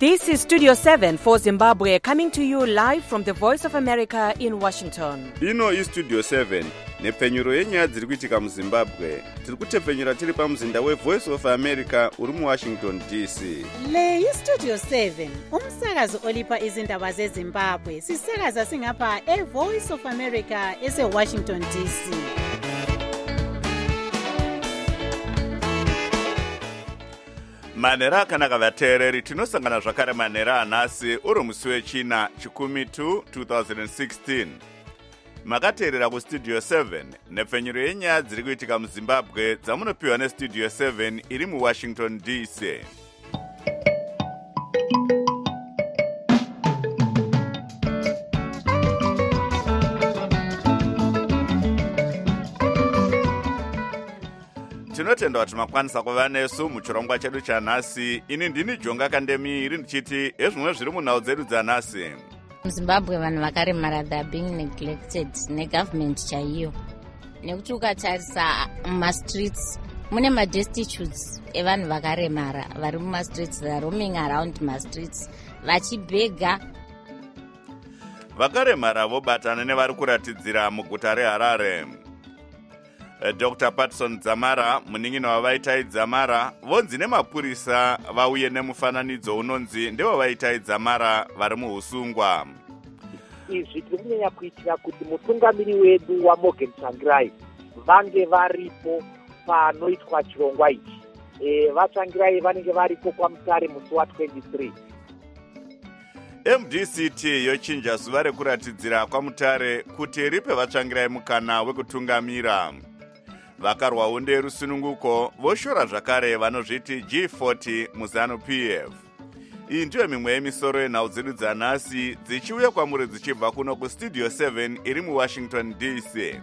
This is Studio 7 for Zimbabwe, coming to you live from the Voice of America in Washington. Ino is Studio 7, nepfenyuro yenyaya dziri kuitika muZimbabwe. Tiri kutepfenyura tiri pamuzinda weVoice of America uri muWashington DC. Le iStudio 7, umsakazo olipa izindaba zeZimbabwe. Sisakaza singapha eVoice of America eseWashington DC. Manera akanaka vateereri, tinosangana zvakare manera anhasi uri musi wechina 2016. Makateerera kuStudio 7 nepfenyuro yenyaya dziri kuitika muZimbabwe dzamunopiwa neStudio 7 iri muWashington DC. Tinotenda kuti makwanisa kuva nesu muchirongwa chedu chanhasi. Ini ndini Jonga Kandemi ndichiti ezvimwe zviri munhau dzedu dzanhasi. MuZimbabwe vanhu vakaremara they are being neglected negovernment chaiyo. Nekuti ukatarisa mumastreets mune madestitutes evanhu vakaremara vari mumastreets, they are roaming around mastreets vachibhega. Vakaremara vobatana nevari kuratidzira muguta reHarare. Dr. Patson Dzamara, munin'ina wavaitai Dzamara, vonzi nemapurisa vauye nemufananidzo unonzi ndevavaitai Dzamara vari muhusungwa. Izvi tiri kunyanya kuitira kuti mutungamiri wedu waMorgan Tsvangirai vange varipo panoitwa chirongwa ichi. VaTsvangirai vanenge varipo kwaMutare musi wa23. MDCT yochinja zuva rekuratidzira kwaMutare kuti ripe vaTsvangirai mukana wekutungamira. Vakarwawo nderusununguko voshora zvakare vanozviti G40 muZANU-PF. Iyi ndiyo mimwe yemisoro yenhau dzedu dzanhasi dzichiuya kwamuri dzichibva kuno kuStudio 7 iri muWashington DC.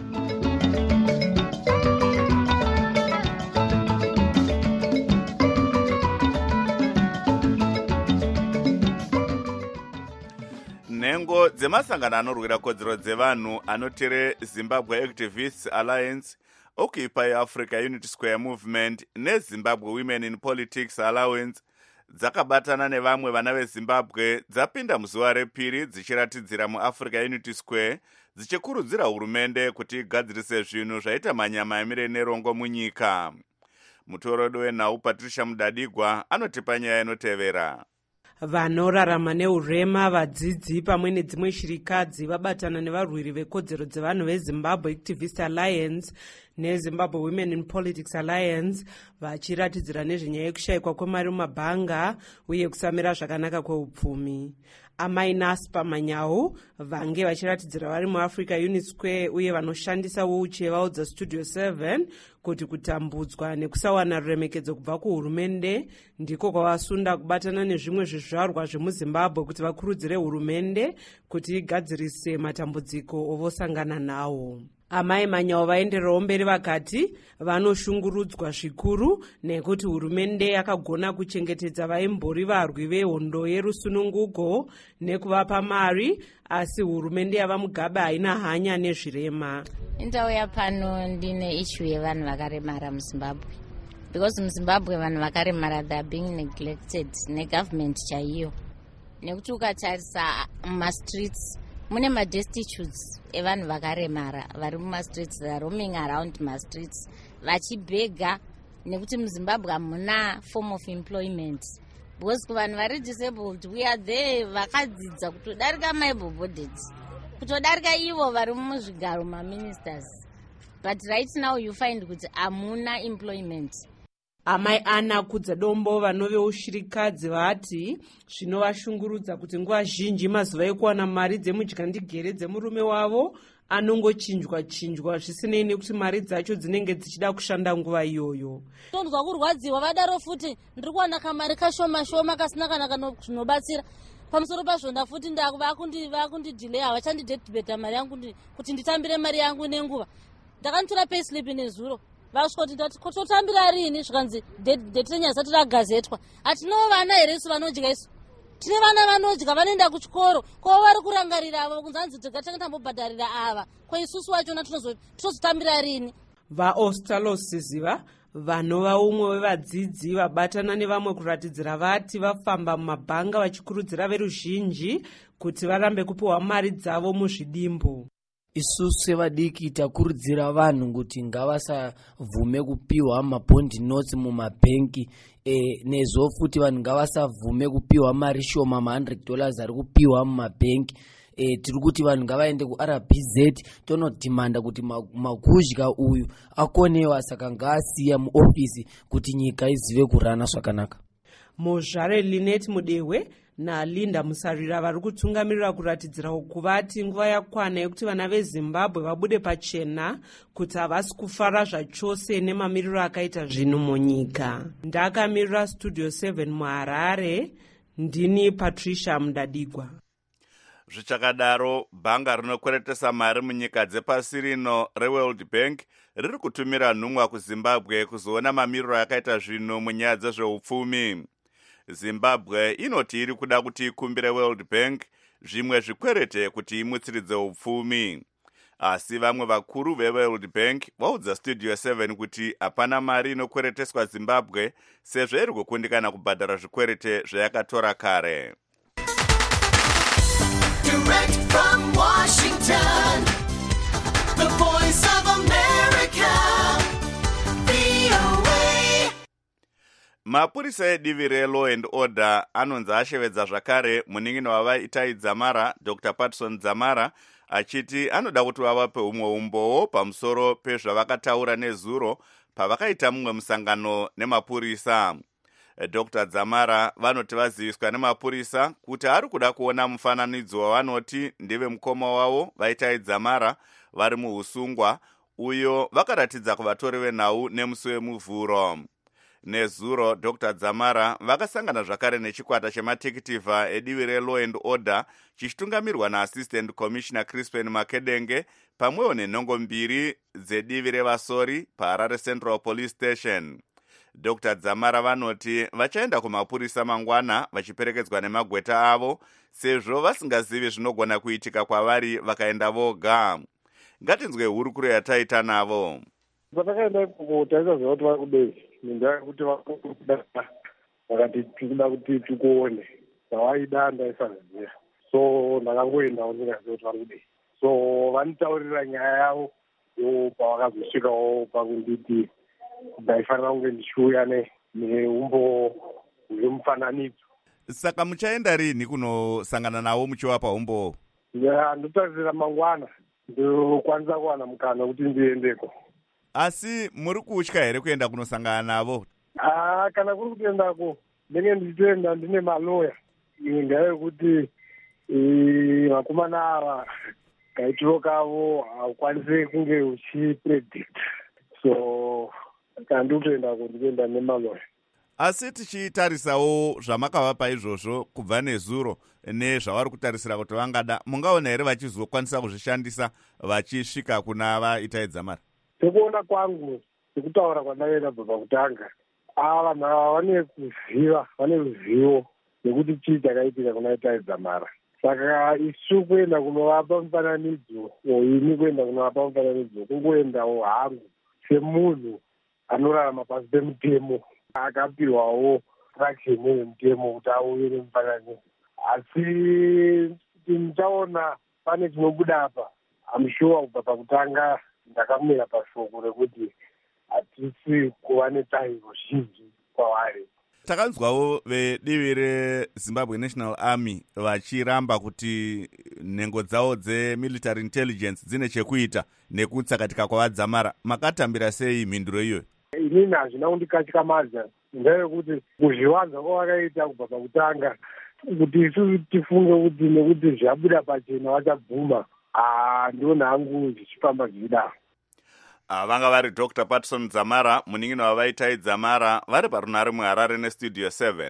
Nhengo dzemasangano anorwira kodzero dzevanhu anotere Zimbabwe Activists Alliance, Occupy Africa Unity Square Movement neZimbabwe Women in Politics Alliance dzakabatana nevamwe vana veZimbabwe dzapinda muzuva repiri dzichiratidzira muAfrica Unity Square dzichikurudzira hurumende kuti igadzirise zvinhu zvaita manyama emire nerongo munyika. Mutorodo wenhau Patricia Mudadigwa anotipa nyaya inotevera. Vanorarama neurema, vadzidzi pamwe nedzimwe shirikadzi vabatana nevarwiri vekodzero dzevanhu veZimbabwe Activist Alliance neZimbabwe Women in Politics Alliance vachiratidzira nezvenyaya yekushayikwa kwemari mumabhanga uye kusamira zvakanaka kweupfumi. Amai Naspa Manyau vange vachiratidzira vari muAfrica Unity Square uye vanoshandisa wheelchair vaudza Studio 7 kuti kutambudzwa nekusawana ruremekedzo kubva kuhurumende ndiko kwavasunda kubatana nezvimwe zvizvarwa zvemuZimbabwe kuti vakurudzire hurumende kuti igadzirise matambudziko ovosangana nawo. Amai Manyau vaendererawo mberi vakati vanoshungurudzwa zvikuru nekuti hurumende yakagona kuchengetedza vaimbori varwi vehondo yerusununguko nekuvapa mari, asi hurumende yava Mugabe haina hanya nezvirema. Ndauya pano ndine issue yevanhu vakaremara muZimbabwe. Because muZimbabwe vanhu vakaremara they are being neglected negovernment chaiyo. Nekuti ukatarisa mumastreets mune madestitutes evanhu vakaremara vari mumastreets, they are roaming around mastreets vachibhega, nekuti muZimbabwe hamuna form of employment. Because kuvanhu vari disabled we are there vakadzidza kutodarika maable-bodied, kutodarika ivo vari muzvigaro maministers, but right now you find kuti hamuna employment. Amai Ana Kudzadombo vanovewo shirikadzi vati zvinovashungurudza kuti nguva zhinji mazuva ekuwana mari dzemudyandegere dzemurume wavo anongochinjwa zvisinei nekuti mari dzacho dzinenge dzichida kushanda nguva iyoyo. Tonzwa kurwadziwa vadaro futi ndiri kuwana kamari kashoma shoma kasina kana zvinobatsira. Pamusoro pazvo ndafuti vakundidhilei havachandidedibheta mari yangu kuti nditambire mari yangu nenguva. Ndakantora payslip nezuro vasvoti ndati kutotambira rini zvikanzi date renyaya zati ragazetwa. Hatinowo vana here isu vanodya isu. Tine vana vanodya vanoenda kuchikoro ko vari kurangarira ava kunzanzi tigatanga tambobhadharira ava ko isusu wachona tinozotambira rini. VaOstalos Ziva vanova umwe wevadzidzi vabatana nevamwe kuratidzira vati vafamba mumabhanga vachikurudzira veruzhinji kuti varambe kupiwa mari dzavo muzvidimbu. Isusu sevadiki takurudzira vanhu kuti ngavasavhume kupiwa mabhondi notes mumabhenki, nezvo futi vanhu ngavasavume kupiwa mari shoma $100 ari kupiwa mumabhenki. Tiri kuti vanhu ngavaende kuRBZ tonodhimanda kuti maguzhya uyu akonewa, saka ngaasiya muofisi kuti nyika izive kurana zvakanaka. Muzvare Linet Mudehwe naLinda Musarira vari kutungamirira kuratidzira kuvati nguva yakwana yekuti vana veZimbabwe vabude pachena kuti havasi kufara zvachose nemamiriro akaita zvinhu munyika. Ndakamirira Studio 7 muHarare, ndini Patricia Mudadigwa. Zvichakadaro, bhanga rinokweretesa mari munyika dzepasi rino reWorld Bank riri kutumira nhumwa kuZimbabwe kuzoona mamiriro akaita zvinhu munyaya dzezveupfumi. Zimbabwe inoti iri kuda kuti ikumbire World Bank zvimwe zvikwerete kuti imutsiridze upfumi. Asi vamwe vakuru veWorld Bank vaudza Studio 7 kuti hapana mari inokwereteswa Zimbabwe sezvo iri kukundikana kubhadhara zvikwerete zvayakatora kare. Direct from Washington, the voice of America, VOA. Mapurisa edivi reLaw and Order anonzi ashevedza zvakare munin'ina wavaItai Dzamara, Dr. Patson Dzamara, achiti anoda kuti vavape umwe umbowo pamusoro pezvavakataura nezuro pavakaita mumwe musangano nemapurisa. Dr. Dzamara vanoti vaziviswa nemapurisa kuti ari kuda kuona mufananidzo wavanoti ndive mukoma wavo vaItai Dzamara vari muusungwa, uyo vakaratidza kuvatori venhau nemusi wemuvhuro. Nezuro, Dr. Dzamara vakasangana zvakare nechikwata chematekitivha edivi reLaw and Order chichitungamirwa naAssistant Commissioner Crispin Makedenge pamwewo nenhongo mbiri dzedivi revasori paHarare Central Police Station. Dr. Dzamara vanoti vachaenda kumapurisa mangwana vachiperekedzwa nemagweta avo sezvo vasingazivi zvinogona kuitika kwavari vakaenda voga. Ngatinzwe hurukuro yataita navo. Patakaenda ikoko taisaziva kuti vari kudei, ngendaa yekuti vakati tikuda kuti tikuone, zvavaida ndaisaziva, so ndakangoendawo ndingaziva kuti vari kudei. So vanitaurira nyaya yavo pavakazosvikawo pakunditi ndaifanira kunge ndichiuya neumbo hwemufananidzo. Saka muchaenda rini kunosangana navo muchivapa umbo? Ndotarisira mangwana ndokwanisa kuwana mukana kuti ndiendeko. Asi muri kutya here kuenda kunosangana navo? Kana kuri kutoendako ndenge ndichitoenda ndine maloya, ngendaa yekuti vakomana ava kaitiro kavo haukwanisi kunge uchipredict, so kandi kutoendako ndikuenda nemaloya. Asi tichitarisawo zvamakavapa izvozvo kubva nezuro nezvavari kutarisira kuti vangada, mungaona here vachizokwanisa kuzvishandisa vachisvika kuna vaItai Dzamara? Sekuona kwangu, sekutaura kwandakaita bva kutanga, vanhu ava vane ruzivo nekuti chii chakaitika kuna Itai Dzamara. Saka isu kuenda kunovapa mufananidzo, ini kuenda kunovapa mufananidzo, kungoendawo hangu semunhu anorarama pasi pemutemo, akapiwawo raksheni yemutemo kuti auye nemufananidzo. Asi tichaona pane chinobuda apa, amushuwa kubva pakutanga ndakamira pashoko rekuti hatisi kuva netariro zhinji kwavari. Takanzwawo vedivi reZimbabwe National Army vachiramba kuti nhengo dzavo dzemilitary intelligence dzine chekuita nekutsakatika kwavaDzamara. Makatambira sei mhinduro iyoyo? Inini hazvina kundikatyamadza, ngendaa yekuti kuzviwanza kwavakaita kubva pakutanga kuti isusu tifunge kuti nekuti zvabuda pachena vachabvuma, ndiona hangu zvichifamba zvidaro. Vanga vari Dr. Patson Dzamara, munin'ina wavaItai Dzamara, vari parunhare muHarare neStudio 7.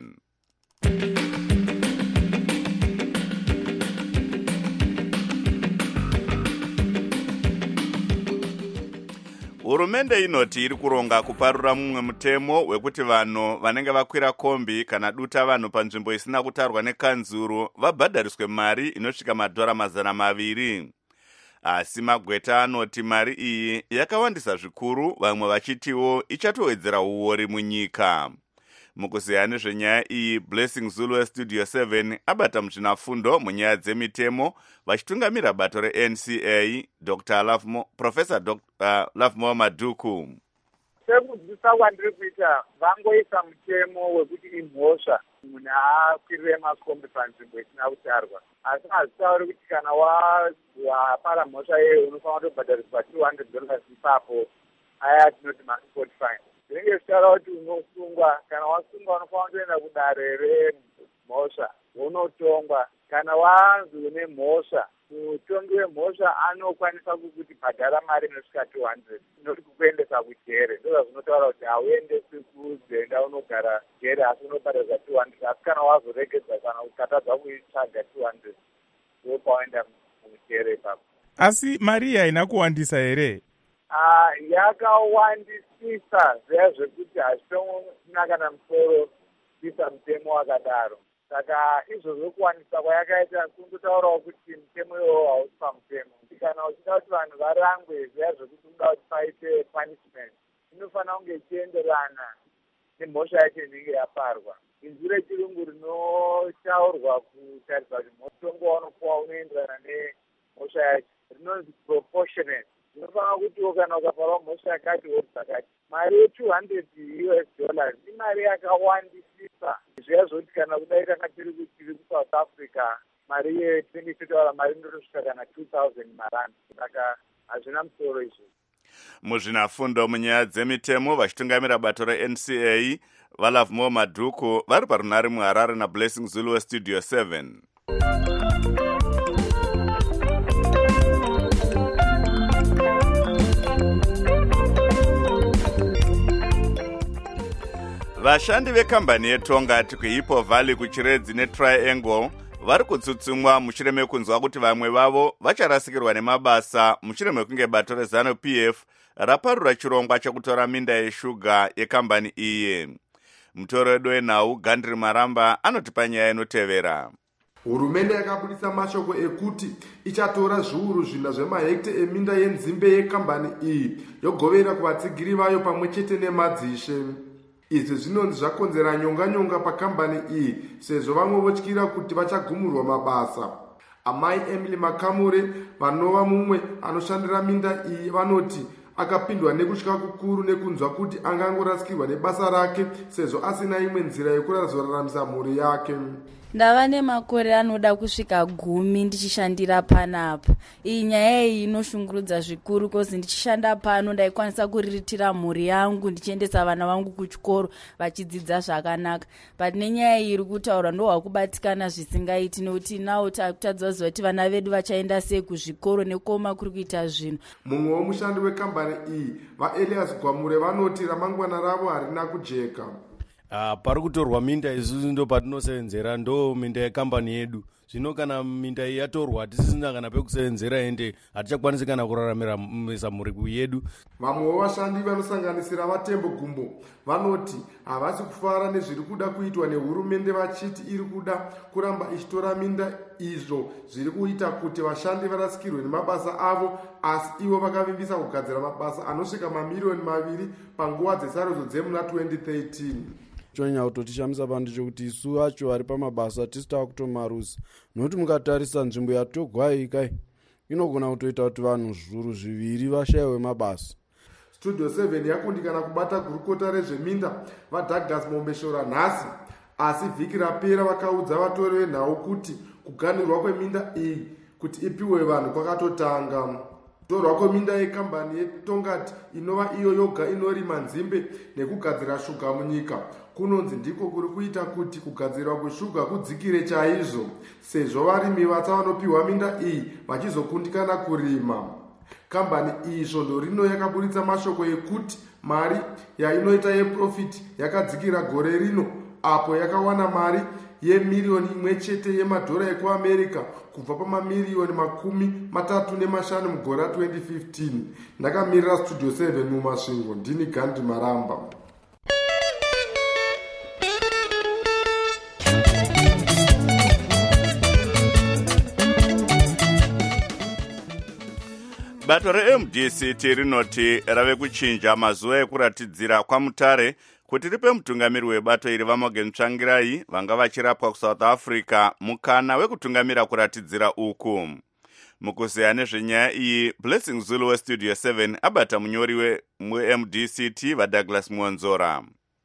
Hurumende inoti iri kuronga kuparura mumwe mutemo wekuti vanhu vanenge vakwira kombi kana duta vanhu panzvimbo isina kutarwa nekanzuru vabhadhariswe mari inosvika $200. asi magweta anoti mari iyi yakawandisa zvikuru, vamwe vachitiwo ichatowedzera uori munyika. Mukuziya nezvenyaya iyi, Blessing Zulu weStudio 7 abata muzvinafundo munyaya dzemitemo vachitungamira bato reNCA Professor Lovemore Madhuku. Sekudzidzisa kwandiri kuita vangoisa mutemo wekuti imhosva munhu akwirire makombi panzvimbo isina kutarwa, asi hazitauri kuti kana wapara mhosva iyeyo unofanira kutobhadhariswa $200 ipapo, aya tinoti ma-sport fine. Zvinenge zvichitaura kuti unosungwa, kana wasungwa unofanira kutoenda kudare remhosva unotongwa. Kana wanzi une mhosva, mutongi wemhosva anokwanisa kukuti bhadhara mari inosvika $200, inoti kukuendesa kujere. Ndizvo zvinotaura kuti hauendesi kuzenda unogara jere, asi unobhadharwa $200. Asi kana wazoregedza kana ukatadza kuitsvaga $200, ndopaoenda mujere ipapo. Asi mari haina kuwandisa here? Yakawandisisa zviya zvekuti hazvitonaka kana musoro kuisa mutemo wakadaro. Saka izvozvo kuwandisa kwayakaita kungotaurawo kuti mutemo iwowo hausi pamutemo. Kana uchida kuti vanhu varangwe zviya zvekuti unoda kuti paite punishment, inofanira kunge ichienderana nemhosva yacho inenge yaparwa. Inzwi rechirungu rinotaurwa kutarisa kuti mutongo waunopuwa unoenderana nemhosva yacho rinonzi proportionate. Unofanira kutiwo kana ukaparwa mhosva yakati dzakati, mari $200 imari yakawandisisa. Zviya zvoti kana kudai kana tiri kuSouth Africa, mari ye20 mari inotosvika kana 2,000 marandi. Saka hazvina musoro izvo. Muzvinafundo munyaya dzemitemo vachitungamira bato reNCA vaLovemore Madhuku vari parunhare muHarare naBlessing Zulu weStudio 7. Vashandi vekambani yeTongati kuHippo Valley kuChiredzi neTriangle vari kutsutsumwa mushure mekunzwa kuti vamwe vavo vacharasikirwa nemabasa mushure mekunge bato reZANU-PF raparura chirongwa chekutora minda yeshuga yekambani iyi. Mutoro wedu wenhau Gandri Maramba anotipa nyaya inotevera. Hurumende yakabudisa mashoko ekuti ichatora zviuru zvina zvemahekta eminda yenzimbe yekambani iyi yogovera kuvatsigiri vayo pamwe chete nemadzishe. Izvi zvinonzi zvakonzera nyonga pakambani iyi sezvo vamwe votyira kuti vachagumurwa mabasa. Amai Emily Makamure vanova mumwe anoshandira minda iyi vanoti akapindwa nekutya kukuru nekunzwa kuti angangorasikirwa nebasa rake sezvo asina imwe nzira yekuraramisa mhuri yake. Ndava nemakore anoda kusvika 10 ndichishandira panapa. Iyi nyaya iyi inoshungurudza zvikuru kozi ndichishanda pano ndaikwanisa kuriritira mhuri yangu ndichiendesa vana vangu kuchikoro vachidzidza zvakanaka. But nenyaya iyi iri kutaura ndohwakubatikana zvisingaiti nekuti nawo takutadza kuti vana vedu vachaenda sei kuzvikoro nekoma kuri kuita zvinhu. Mumwe womushandi wekambani iyi vaElias Gwamure vanoti ramangwana ravo harina kujeka. Pari kutorwa minda isusu ndo patinosevenzera, ndo minda yekambani yedu. Zvino kana minda iyi yatorwa hatisisina kana pekusevenzera ende hatichakwanisi kana kuraramira mhuri yedu. Vamwe vashandi vanosanganisira vaTembo Gumbo vanoti havasi kufara nezviri kuda kuitwa nehurumende vachiti iri kuda kuramba ichitora minda izvo zviri kuita kuti vashandi varasikirwe nemabasa avo, asi ivo vakavimbisa kugadzira mabasa anosvika mamiliyoni 2 panguva dzesarudzo dzemuna 2013. chonyanya kutotishamisa pano ndechekuti isu acho vari pamabasa tisitava kutomarusa, nokuti mukatarisa nzvimbo yatogwaikai inogona kutoita kuti vanhu zviuru 2 vashayiwe mabasa. Studio 7 yakundikana kubata gurukota rezveminda vaDouglas Mombeshora nhasi, asi vhiki rapera vakaudza vatori venhau kuti kuganirwa kweminda iyi kuti ipiwe vanhu kwakatotanga. Kutorwa kweminda yekambani yeTongati inova iyo yoga inorima nzimbe nekugadzira shuga munyika kunonzi ndiko kuri kuita kuti kugadzirwa kweshuga kudzikire chaizvo, sezvo varimi vatsa vanopiwa minda iyi vachizokundikana kurima. Kambani iyi svondo rino yakaburitsa mashoko ekuti mari yainoita yeprofiti yakadzikira gore rino, apo yakawana mari ye1 miliyoni yemadhora ekuAmerica kubva pamamiliyoni 35 mugore ra2015. Ndakamirira Studio 7 mumasvingo, ndini Gandhi Maramba. bato reMDCT rinoti rave kuchinja mazuva ekuratidzira kwamutare kuti ripe mutungamiri webato iri vaMorgan Tsvangirai vanga vachirapwa kuSouth Africa mukana wekutungamira kuratidzira uku. Mukuzeya nezvenyaya iyi, Blessing Zulu weStudio 7 abata munyori weMDCT vaDouglas Muonzora.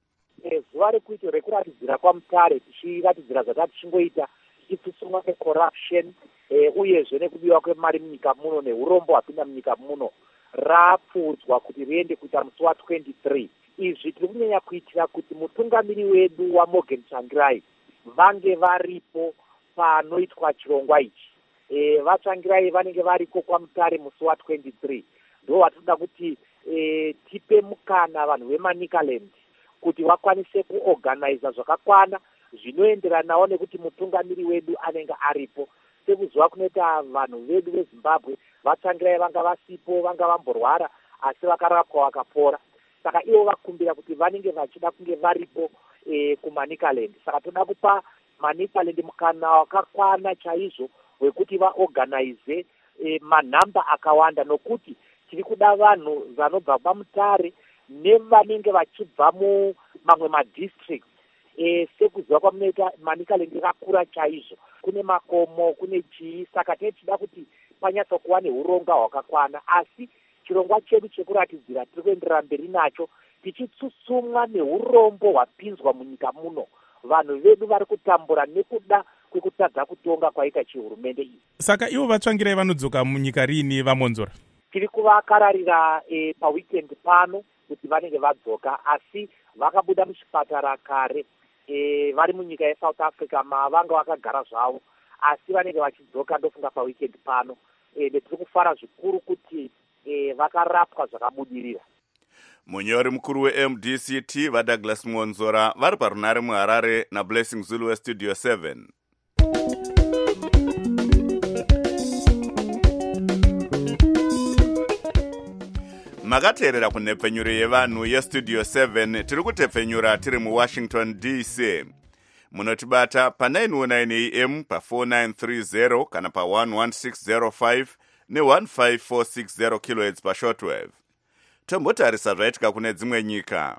Zuva rekuita rekuratidzira kwamutare tichiratidzira zvatati tichingoita tichitsutsumwa necorruption uyezve nekubiwa kwemari munyika muno neurombo hwapinda munyika muno rapfuudzwa kuti riende kuita musi wa23. Izvi tiri kunyanya kuitira kuti mutungamiri wedu waMorgan Tsvangirai vange varipo panoitwa chirongwa ichi. VaTsvangirai vanenge variko kwamutare musi wa23. Ndo watinoda kuti tipe mukana vanhu veManicaland kuti vakwanise kuorganiza zvakakwana zvinoenderanawo nekuti mutungamiri wedu anenge aripo. Sekuzuva kunoita vanhu vedu veZimbabwe VaTsvangirai vanga vasipo, vanga vamborwara asi vakarapwa vakapora. Saka ivo vakumbira kuti vanenge vachida kunge varipo kuManicaland. Saka toda kupa Manicaland mukana wakakwana chaizvo wekuti vaorganize manhamba akawanda, nokuti tiri kuda vanhu vanobva pamutare nevanenge vachibva mumamwe madistricts. Sekuziva kwamunoita Manicaland yakakura chaizvo, kune makomo, kune chii. Saka tichida kuti panyatsa kuva neuronga hwakakwana, asi chirongwa chedu chekuratidzira tiri kuenderera mberi nacho tichitsutsumwa neurombo hwapinzwa munyika muno. Vanhu vedu vari kutambura nekuda kwekutadza kutonga kwaita chihurumende iyi. Saka ivo vaTsvangirai vanodzoka munyika rini vaMonzora? Tiri kuvakararira paweekend pano kuti vanenge vadzoka, asi vakabuda muchipatara kare. Vari munyika yeSouth Africa vanga vakagara zvavo, asi vanenge vachidzoka ndofunga paweekend pano. Tiri kufara zvikuru kuti vakarapwa zvakabudirira. Munyori mukuru weMDCT vaDouglas Muonzora vari parunare muHarare naBlessing Zulu weStudio 7. Makateerera kunhepfenyuro yevanhu yeStudio 7. Tiri kutepfenyura tiri muWashington DC. Munotibata pa919 AM pa4930 kana pa11605 ne15460 kHz pashortwave. Tombotarisa zvaitika kune dzimwe nyika.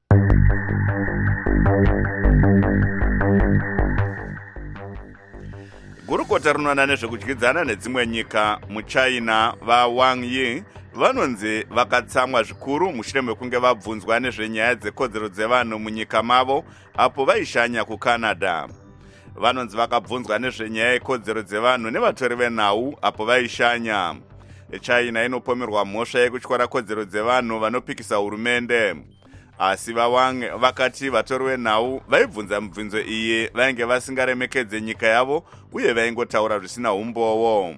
Gurukota rinoona nezvekudyidzana nedzimwe nyika muChina vaWang Yi vanonzi vakatsamwa zvikuru mushure mekunge vabvunzwa nezvenyaya dzekodzero dzevanhu munyika mavo apo vaishanya kuCanada. Vanonzi vakabvunzwa nezvenyaya yekodzero dzevanhu nevatori venhau apo vaishanya. China inopomerwa mhosva yekutyora kodzero dzevanhu vanopikisa hurumende. Asi vaWang vakati vatori venhau vaibvunza mibvunzo iyi vainge vasingaremekedze nyika yavo uye vaingotaura zvisina umbowo.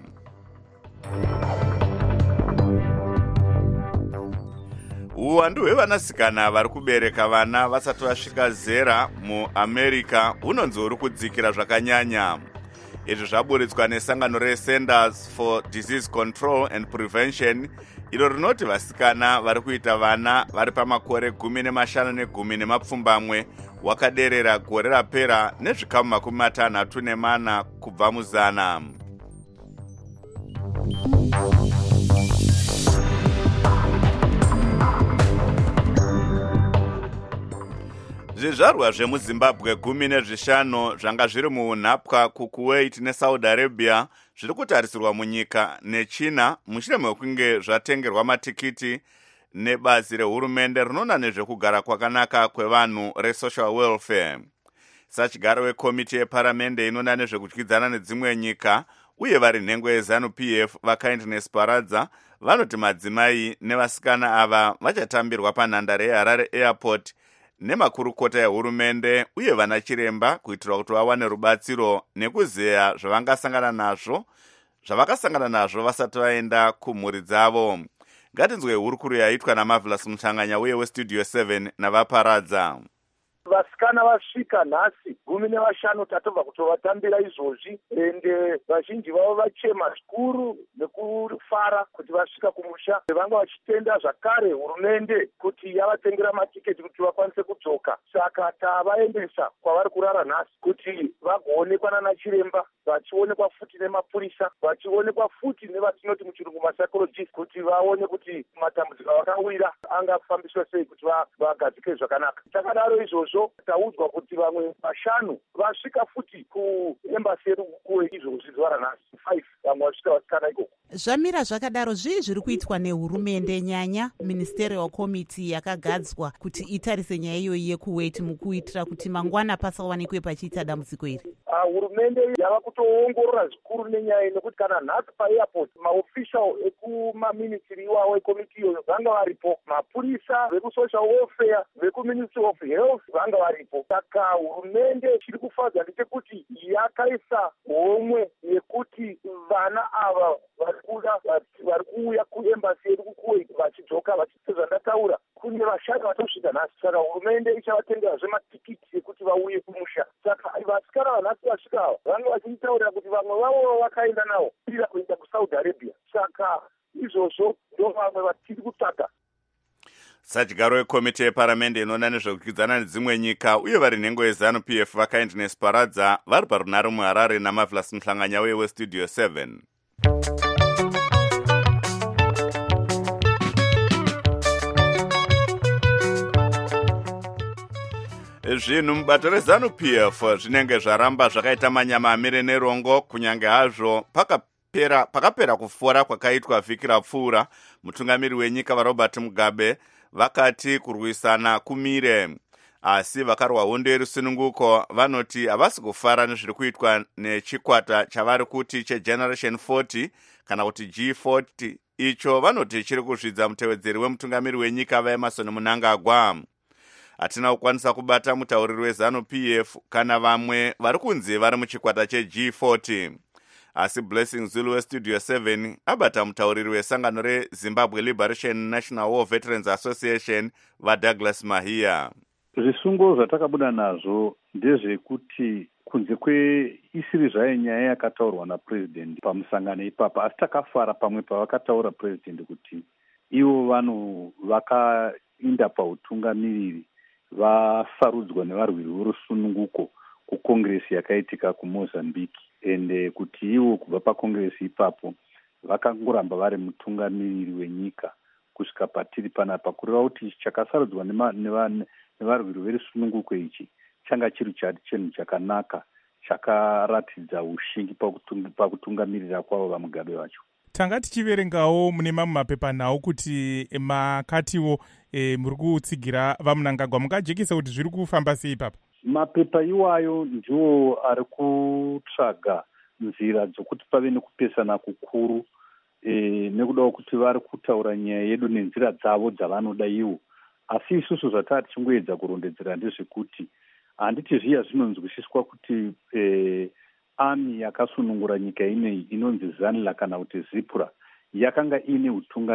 Uwandu hwevanasikana vari kubereka vana vasati vasvika zera muAmerica hunonzi huri kudzikira zvakanyanya. Izvi zvaburitswa nesangano reCenters for Disease Control and Prevention, iro rinoti vasikana vari kuita vana vari pamakore 15 ne10 wakaderera gore rapera nezvikamu 64 kubva muzana. Zvizvarwa zvemuZimbabwe 15 zvanga zviri muunhapwa kuKuwait neSaudi Arabia zviri kutarisirwa munyika neChina mushure mekunge zvatengerwa matikiti nebazi rehurumende rinoona nezvekugara kwakanaka kwevanhu reSocial Welfare. Sachigaro wekomiti yeparamende inoona nezvekudyidzana nedzimwe nyika uye vari nhengo yeZANU-PF vaKindness Paradza vanoti madzimai nevasikana ava vachatambirwa panhandare yeHarare Airport nemakurukota ehurumende uye vana chiremba kuitira kuti vawane rubatsiro nekuzeya zvavakasangana nazvo vasati vaenda kumhuri dzavo. Ngatinzwe hurukuru yaitwa naMarvelous Mutanganya uye weStudio 7 navaParadza. vasikana vasvika nhasi 15 tatobva kutovatambira izvozvi, ende vazhinji vavo vachema zvikuru nekufara kuti vasvika kumusha. Vanga vachitenda zvakare hurumende kuti yavatengera matiketi kuti vakwanise kudzoka, saka tavaendesa kwavari kurara nhasi kuti vagoonekwa nana chiremba, vachionekwa futi nemapurisa, vachionekwa futi nevatinoti muchirungu masaikologist, kuti vaone kuti matambudziko avakawira angafambiswa sei kuti vagadzike zvakanaka. Takadaro izvozvo taudzwa kuti vamwe 5 vasvika futi kuembasi yedu kuwe izvozvi zuva ranhasi 5 vamwe vasvika vasikana ikoko. Zvamira zvakadaro, zvii zviri kuitwa nehurumende, nyanya ministerial committee yakagadzwa kuti itarise nyaya iyoyi yekuweti mukuitira kuti mangwana pasawanikwe pachiita dambudziko iri? Hurumende yava kutoongorora zvikuru nenyaya nekuti kana nhasi paairport maofficial ekumaministry iwawo ekomiti iyoyo vanga varipo, mapurisa vekusocial welfare vekuministry of health vanga varipo. Saka hurumende chiri kufadza ndechekuti yakaisa homwe yekuti vana ava vari kuuya kuembasi yedu kukuwait vachidzoka vachizvandataura kune vashanu vatosvika nhasi. Saka hurumende ichavatengerazve matikiti ekuti vauye kumusha. Saka vasikana vanhasi vasvika ava vanga vachitaurira kuti vamwe vavo vakaenda navo ira kuenda kusaudi arabia. Saka izvozvo ndo vamwe vatiri kutsvaga. Sadyaro wekomiti yeparamende inoona nezvekukwidzana nedzimwe nyika uye vari nhengo yeZANU-PF vakaindi nesiparadza vari parunare muHarare naMavlas Mhlanganya weStudio 7. Zvinhu mubato reZANU-PF zvinenge zvaramba zvakaita manyama amire nerongo, kunyange hazvo pakapera kufora kwakaitwa vhiki rapfuura. Mutungamiri wenyika vaRobert Mugabe vakati kurwisana kumire, asi vakarwa hondo yerusununguko vanoti havasi kufara nezviri kuitwa nechikwata chavari kuti cheGeneration 40 kana kuti G40. Icho vanoti chiri kuzvidza mutevedzeri wemutungamiri wenyika vaEmerson Mnangagwa. Hatina kukwanisa kubata mutauriri weZANU-PF kana vamwe vari kunzi vari muchikwata cheG40, asi Blessing Zulu weStudio 7 abata mutauriri wesangano reZimbabwe Liberation National War Veterans Association vaDouglas Mahia. Zvisungo zvatakabuda nazvo ndezvekuti kunze kweisiri zvayo nyaya yakataurwa napresident pamusangano ipapa, asi takafara pamwe pavakataura president kuti ivo vanhu vakainda pautungamiriri vasarudzwa nevarwiri vorusununguko kukongresi yakaitika kuMozambique, ende kuti ivo kubva pakongresi ipapo vakangoramba vari mutungamiriri wenyika kusvika patiri panapa, kureva kuti chakasarudzwa nevarwiri verusununguko ichi changa chiri chinhu chakanaka chakaratidza ushingi pakutungamirira kwavo vaMugabe vacho. Tanga tichiverengawo mune mamwe mapepanhau kuti makatiwo muri kutsigira vaMnangagwa, mungajekisa kuti zviri kufamba sei papa? Mapepa iwayo ndiwo ari kutsvaga nzira dzokuti pave nekupesana kukuru nekudawo kuti vari kutaura nyaya yedu nenzira dzavo dzavanoda ivo. Asi isusu zvataa tichingoedza kurondedzera ndezvekuti handiti zviya zvinonzwisiswa kuti ami yakasunungura nyika ineyi inonzi ZANLA kana kuti ZIPRA yakanga ine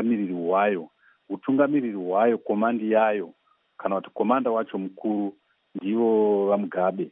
utungamiriri hwayo komandi yayo kana kuti komanda wacho mukuru ndivo vaMugabe.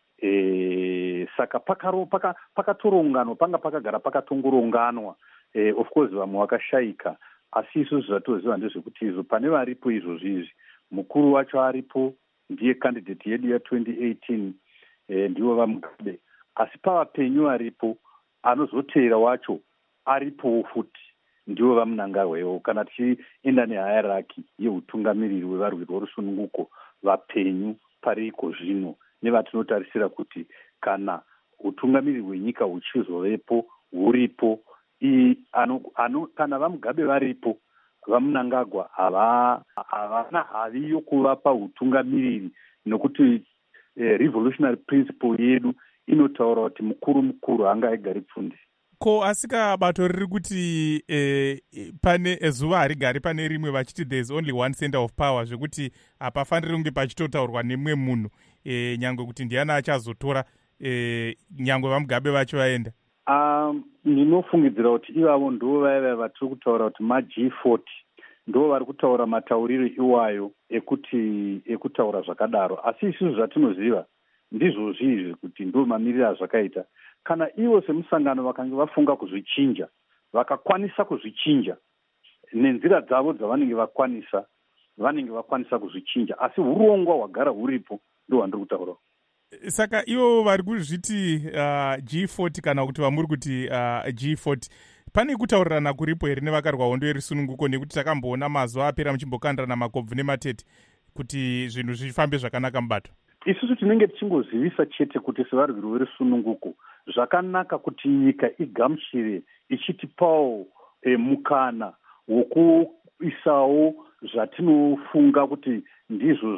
Saka pakatoronganwa, panga pakagara pakatongoronganwa. Of course vamwe vakashayika, asi isusu zvatoziva ndezvekuti izvo pane varipo izvozvizvi. Mukuru wacho aripo, ndiye candidate yedu ya2018, ndivo vaMugabe. Asi pavapenyu aripo, anozoteera wacho aripowo futi, ndivo vaMnangagwa. Kana tichienda nehierarchy yeutungamiriri wevarwiri vorusununguko, vapenyu pariko zvino nevatinotarisira kuti kana utungamiriri hwenyika huchizovepo huripo, kana vaMugabe varipo, vaMnangagwa havana havi yokuvapa utungamiriri, nokuti revolutionary principle yedu inotaura kuti mukuru hanga aigari pfundi. Ko asika bato riri kuti pane zuva harigari pane rimwe vachiti there is only one center of power, zvekuti hapafaniri kunge pachitotaurwa nemumwe munhu nyangwe kuti ndiani achazotora nyangwe vaMugabe vacho vaenda. Ndinofungidzira kuti ivavo ndo vaiva vatiri kutaura kuti maG40 ndo vari kutaura matauriro iwayo ekutaura zvakadaro. Asi isusu zvatinoziva ndizvozvizvi kuti ndo mamiriro azvakaita. Kana ivo semusangano vakanga vafunga kuzvichinja, vakakwanisa kuzvichinja nenzira dzavo dzavanenge vakwanisa, vanenge vakwanisa kuzvichinja, asi urongwa hwagara huripo ndo hwandiri kutaurawo. Saka ivo vari kuzviti G40 kana kuti vamuri kuti G40, pane kutaurirana kuripo here nevakarwa hondo yerisununguko, nekuti takamboona mazuva apera muchimbokandirana makobvu nematete kuti zvinhu zvifambe zvakanaka mubato? Isusu tinenge tichingozivisa chete kuti sevarwiri verisununguko zvakanaka kuti nyika igamuchire ichitipawo mukana wokuisawo zvatinofunga kuti ndizvo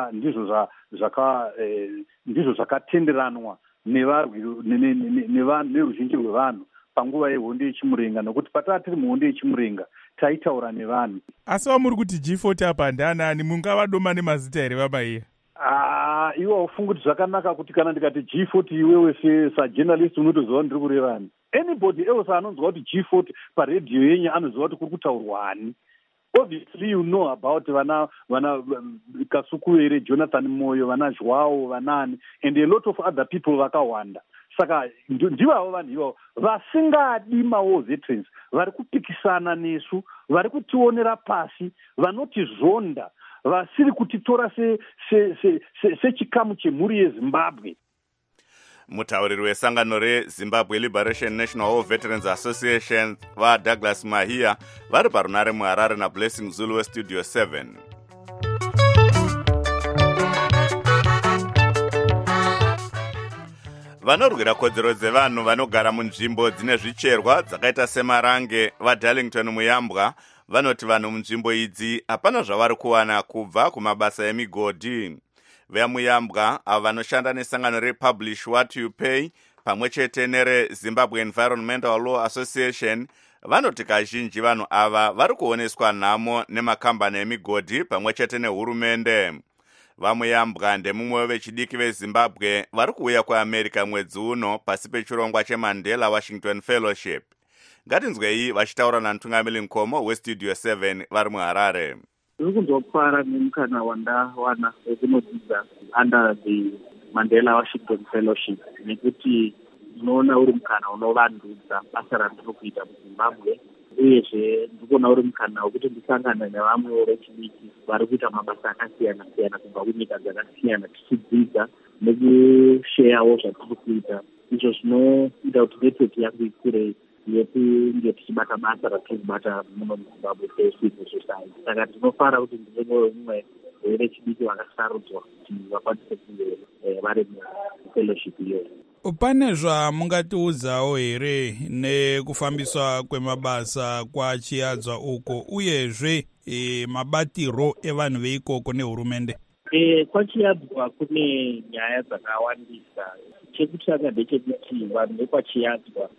zvakatenderanwa neruzhinji rwevanhu panguva yehondo yechimurenga, nokuti pataa tiri muhondo yechimurenga taitaura nevanhu. Asi vamuri kuti G40 apa ndanani, mungavadoma nemazita here vamaiye? Iwo ufunga kuti zvakanaka kuti kana ndikati G40 iwewe sajournalist unotoziva ndiri kurevani. Anybody else anonzwa kuti G40 paredhiyo yenyu anoziva kuti kuri kutaurwani. Obviously you know about vana Kasukuwere, Jonathan Moyo, vana Joao, vanani, and a lot of other people vakawanda. Saka ndivavo vanhu ivavo vasingadi mawo veterans, vari kupikisana nesu, vari kutionera pasi, vanotizvonda, vasiri kutitora sechikamu chemhuri yeZimbabwe. Mutauriri wesangano reZimbabwe Liberation National War Veterans Association vaDouglas Mahia vari parunare muHarare naBlessing Zulu weStudio 7. Vanorwira kodzero dzevanhu vanogara munzvimbo dzine zvicherwa dzakaita semarange vaDarlington Muyambwa vanoti vanhu munzvimbo idzi hapana zvavari kuwana kubva kumabasa emigodhi. VeMuyambwa avo vanoshanda nesangano rePublish What You Pay pamwe chete nereZimbabwe Environmental Law Association vanoti kazhinji vanhu ava vari kuoneswa nhamo nemakambani emigodhi pamwe chete nehurumende. VaMuyambwa ndemumwe vechidiki veZimbabwe vari kuuya kuAmerica mwedzi uno pasi pechirongwa cheMandela Washington Fellowship. Ngatinzwei vachitaura namutungamiri Nkomo weStudio 7 vari muHarare. Ndiri kunzwa nemukana wandawana wekunodzidza under the Mandela Washington Fellowship, nekuti unoona uri mukana unovandudza basa randiri kuita muZimbabwe, uyezve ndikuona uri mukana wekuti ndisangane nevamwewo vechidiki vari kuita mabasa akasiyana siyana kubva kunyika dzakasiyana, tichidzidza nekusheyawo zvatiri kuita, izvo zvinoita kuti network yangu ikure yekunge tichibata basa ratiri kubata muno muZimbabwe secivil society. Saka ndinofara kuti ndive umwe wevechidiki vakasarudzwa kuti vakwanise kunge vari mufellowship iyoyo. Pane zvamungatiudzawo here nekufambiswa kwemabasa kwachiadzwa uko, uyezve mabatiro evanhu veikoko nehurumende? Kwachiadzwa kune nyaya dzakawandisa. Chekutanga ndechekuti vanhu vekwachiadzwa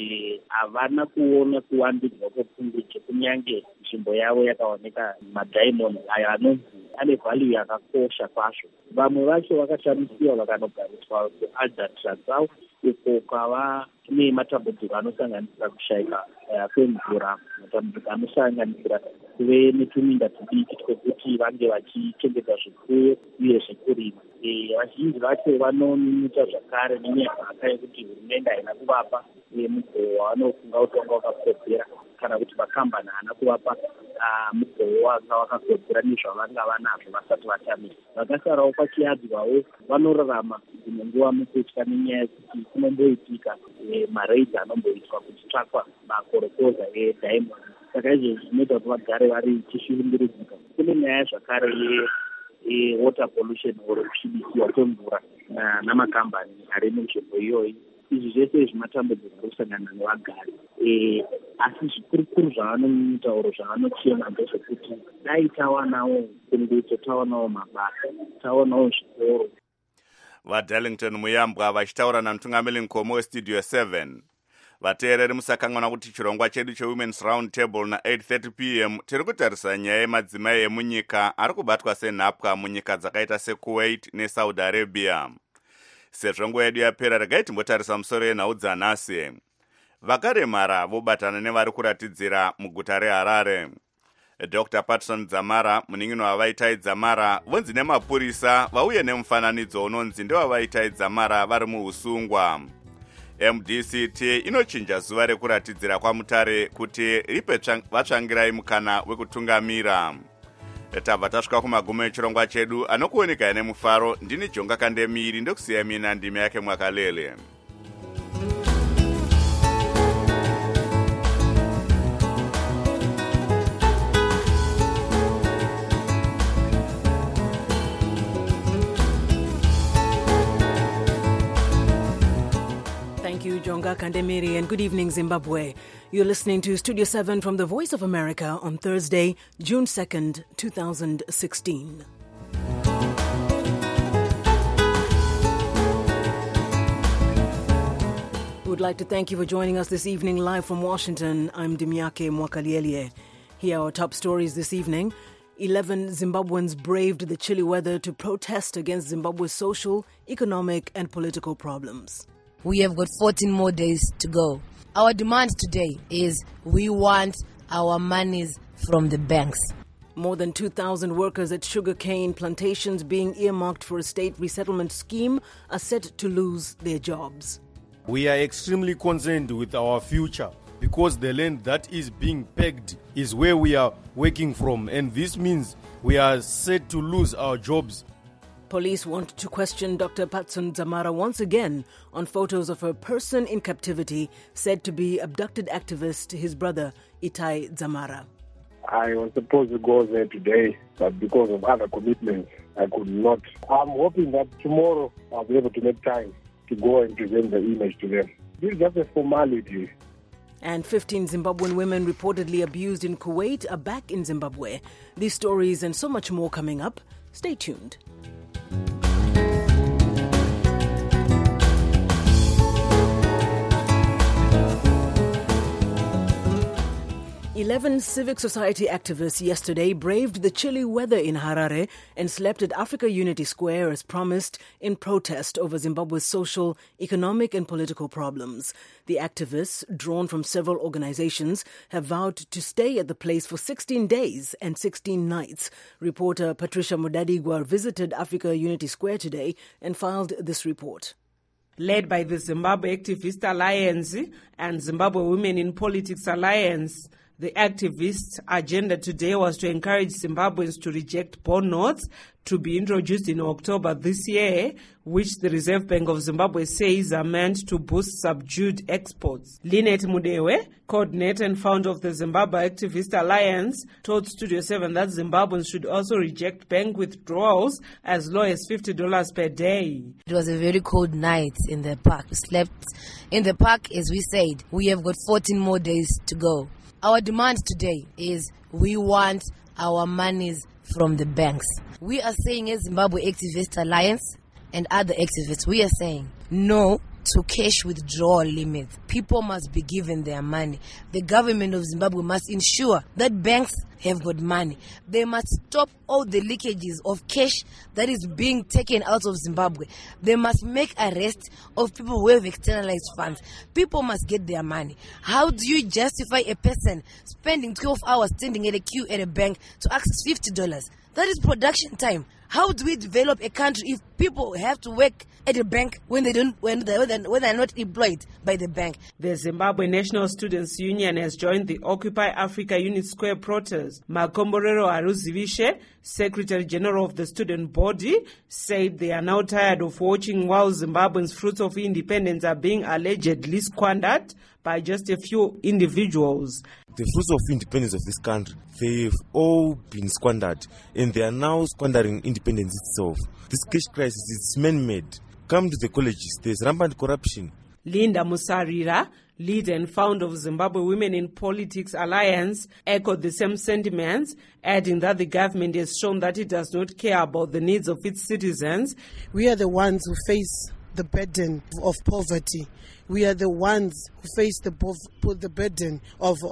havana kuona kuwandudzwa kwepfungwe kunyange nzvimbo yavo yakaoneka madiamond ayo anonzi ane value yakakosha kwazvo. Vamwe vacho vakashamisira vakanogariswa kuAlderton South, uko kwava nematambudziko anosanganisira kushayika kwemvura, matambudziko anosanganisira kuve netuminda tudiki twekuti vange vachichengeta zvipfuyo uye zvekurima. Vazhinji vacho vanoita zvakare nenyaya yekuti hurumende haina kuvapa mugoo wavanofunga kuti wanga wakakodzera, kana kuti makambani haana kuvapa mugoo wanga wakakodzera nezvavanga vanazvo vasati vatamira. Vakasarawo kwachiadzwawo vanorarama dzimwe nguva mukutya nenyaya yekuti kunomboitika maraidhi anomboitwa kuchitsvakwa makorokoza ediamond. Saka izvo zvinoita kuti vagare vari chishuvundurudzika. Kune nyaya zvakare water pollution or kusvibisiwa kwemvura namakambani ari munzvimbo iyoyi. Izvi zvese zvimatambudziko kusangana nevagari. Asi zvikuru zvavanotaura zvavanochema ndezvekuti dai tawanawo kungudzo, tawanawo mabasa, tawanawo zvikoro. VaDarlington Muyambwa vachitaura namutungamiri Nkomo weStudio 7. Vateereri musakanganwa kuti chirongwa chedu cheWomen's Round Table na8:30 p.m. tiri kutarisa nyaya yemadzimai emunyika ari kubatwa senhapwa munyika dzakaita seKuwait neSaudi Arabia. Sezvo nguva yedu yapera, regai timbotarisa musoro yenhau dzanhasi. Vakaremara vobatana nevari kuratidzira muguta reHarare. Dr. Patson Dzamara, munin'ino wavaitai Dzamara, vonzi nemapurisa vauye nemufananidzo unonzi ndewavaitai Dzamara vari muusungwa. MDCT inochinja zuva rekuratidzira kwaMutare kuti ripe vatsvangirai mukana wekutungamira. Tabva tasvika kumagumo echirongwa chedu anokuoneka nemufaro. Ndini Jonga Kandemiri ndokusiya mina ndime yake Mwakalele. Thank you, Jonga Kandemiri, and good evening, Zimbabwe. You're listening to Studio 7 from the Voice of America on Thursday, June 2nd, 2016. We would like to thank you for joining us this evening live from Washington. I'm Dimyake Mwakaliele. Here are our top stories this evening. 11 Zimbabweans braved the chilly weather to protest against Zimbabwe's social, economic, and political problems. We have got 14 more days to go. Our demand today is we want our monies from the banks. More than 2,000 workers at sugarcane plantations being earmarked for a state resettlement scheme are set to lose their jobs. We are extremely concerned with our future because the land that is being pegged is where we are working from, and this means we are set to lose our jobs. Police want to question Dr. Patson Dzamara once again on photos of a person in captivity said to be abducted activist, his brother Itai Dzamara. I was supposed to go there today, but because of other commitments, I could not. I'm hoping that tomorrow I'll be able to make time to go and present the image to them. This is just a formality. And 15 Zimbabwean women reportedly abused in Kuwait are back in Zimbabwe. These stories and so much more coming up. Stay tuned. 11 civic society activists yesterday braved the chilly weather in Harare and slept at Africa Unity Square as promised in protest over Zimbabwe's social, economic and political problems. The activists, drawn from several organizations, have vowed to stay at the place for 16 days and 16 nights. Reporter Patricia Mudadigwa visited Africa Unity Square today and filed this report. Led by the Zimbabwe Activist Alliance and Zimbabwe Women in Politics Alliance, the activists' agenda today was to encourage Zimbabweans to reject bond notes to be introduced in October this year, which the Reserve Bank of Zimbabwe says are meant to boost subdued exports. Lynette Mudewe, coordinator and founder of the Zimbabwe Activist Alliance, told Studio 7 that Zimbabweans should also reject bank withdrawals as low as $50 per day. It was a very cold night in the park. We slept in the park, as we said. We have got 14 more days to go. Our demand today is we want our monies from the banks. We are saying as Zimbabwe Activist Alliance and other activists, we are saying no to cash withdrawal limits. People must be given their money. The government of Zimbabwe must ensure that banks have got money. They must stop all the leakages of cash that is being taken out of Zimbabwe. They must make arrests of people who have externalized funds. People must get their money. How do you justify a person spending 12 hours standing at a queue at a bank to access $50? That is production time. How do we develop a country if people have to work at a bank when they don't, when they're not employed by the bank? The Zimbabwe National Students Union has joined the Occupy Africa Unity Square protest. Makomborero Aruzivishe, Secretary General of the student body, said they are now tired of watching while Zimbabweans' fruits of independence are being allegedly squandered by just a few individuals. The fruits of independence of this country, they've all been squandered, and they are now squandering independence itself. This cash crisis is man-made. Come to the colleges, there's rampant corruption. Linda Musarira, leader and founder of Zimbabwe Women in Politics Alliance, echoed the same sentiments, adding that the government has shown that it does not care about the needs of its citizens. We are the ones who face the burden of poverty. We are the ones who face the burden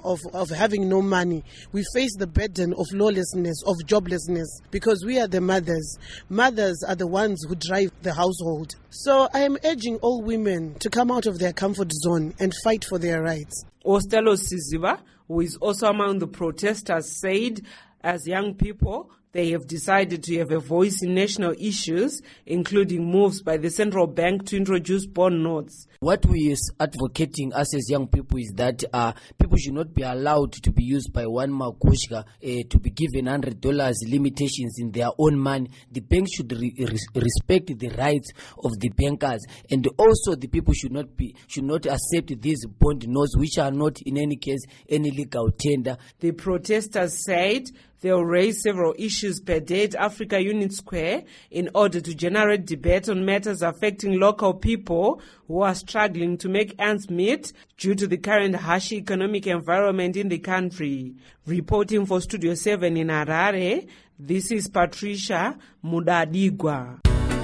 of having no money. We face the burden of lawlessness, of joblessness, because we are the mothers. Mothers are the ones who drive the household. So I am urging all women to come out of their comfort zone and fight for their rights. Ostelo Siziva, who is also among the protesters, said as young people, they have decided to have a voice in national issues, including moves by the central bank to introduce bond notes. What we is advocating us as young people is that people should not be allowed to be used by one Makushka to be given $100 limitations in their own money. The bank should respect the rights of the bankers, and also the people should not accept these bond notes, which are not in any case any legal tender. The protesters said they'll raise several issues per day at Africa Unit Square in order to generate debate on matters affecting local people who are struggling to make ends meet due to the current harsh economic environment in the country. Reporting for Studio 7 in Harare, this is Patricia Mudadigwa.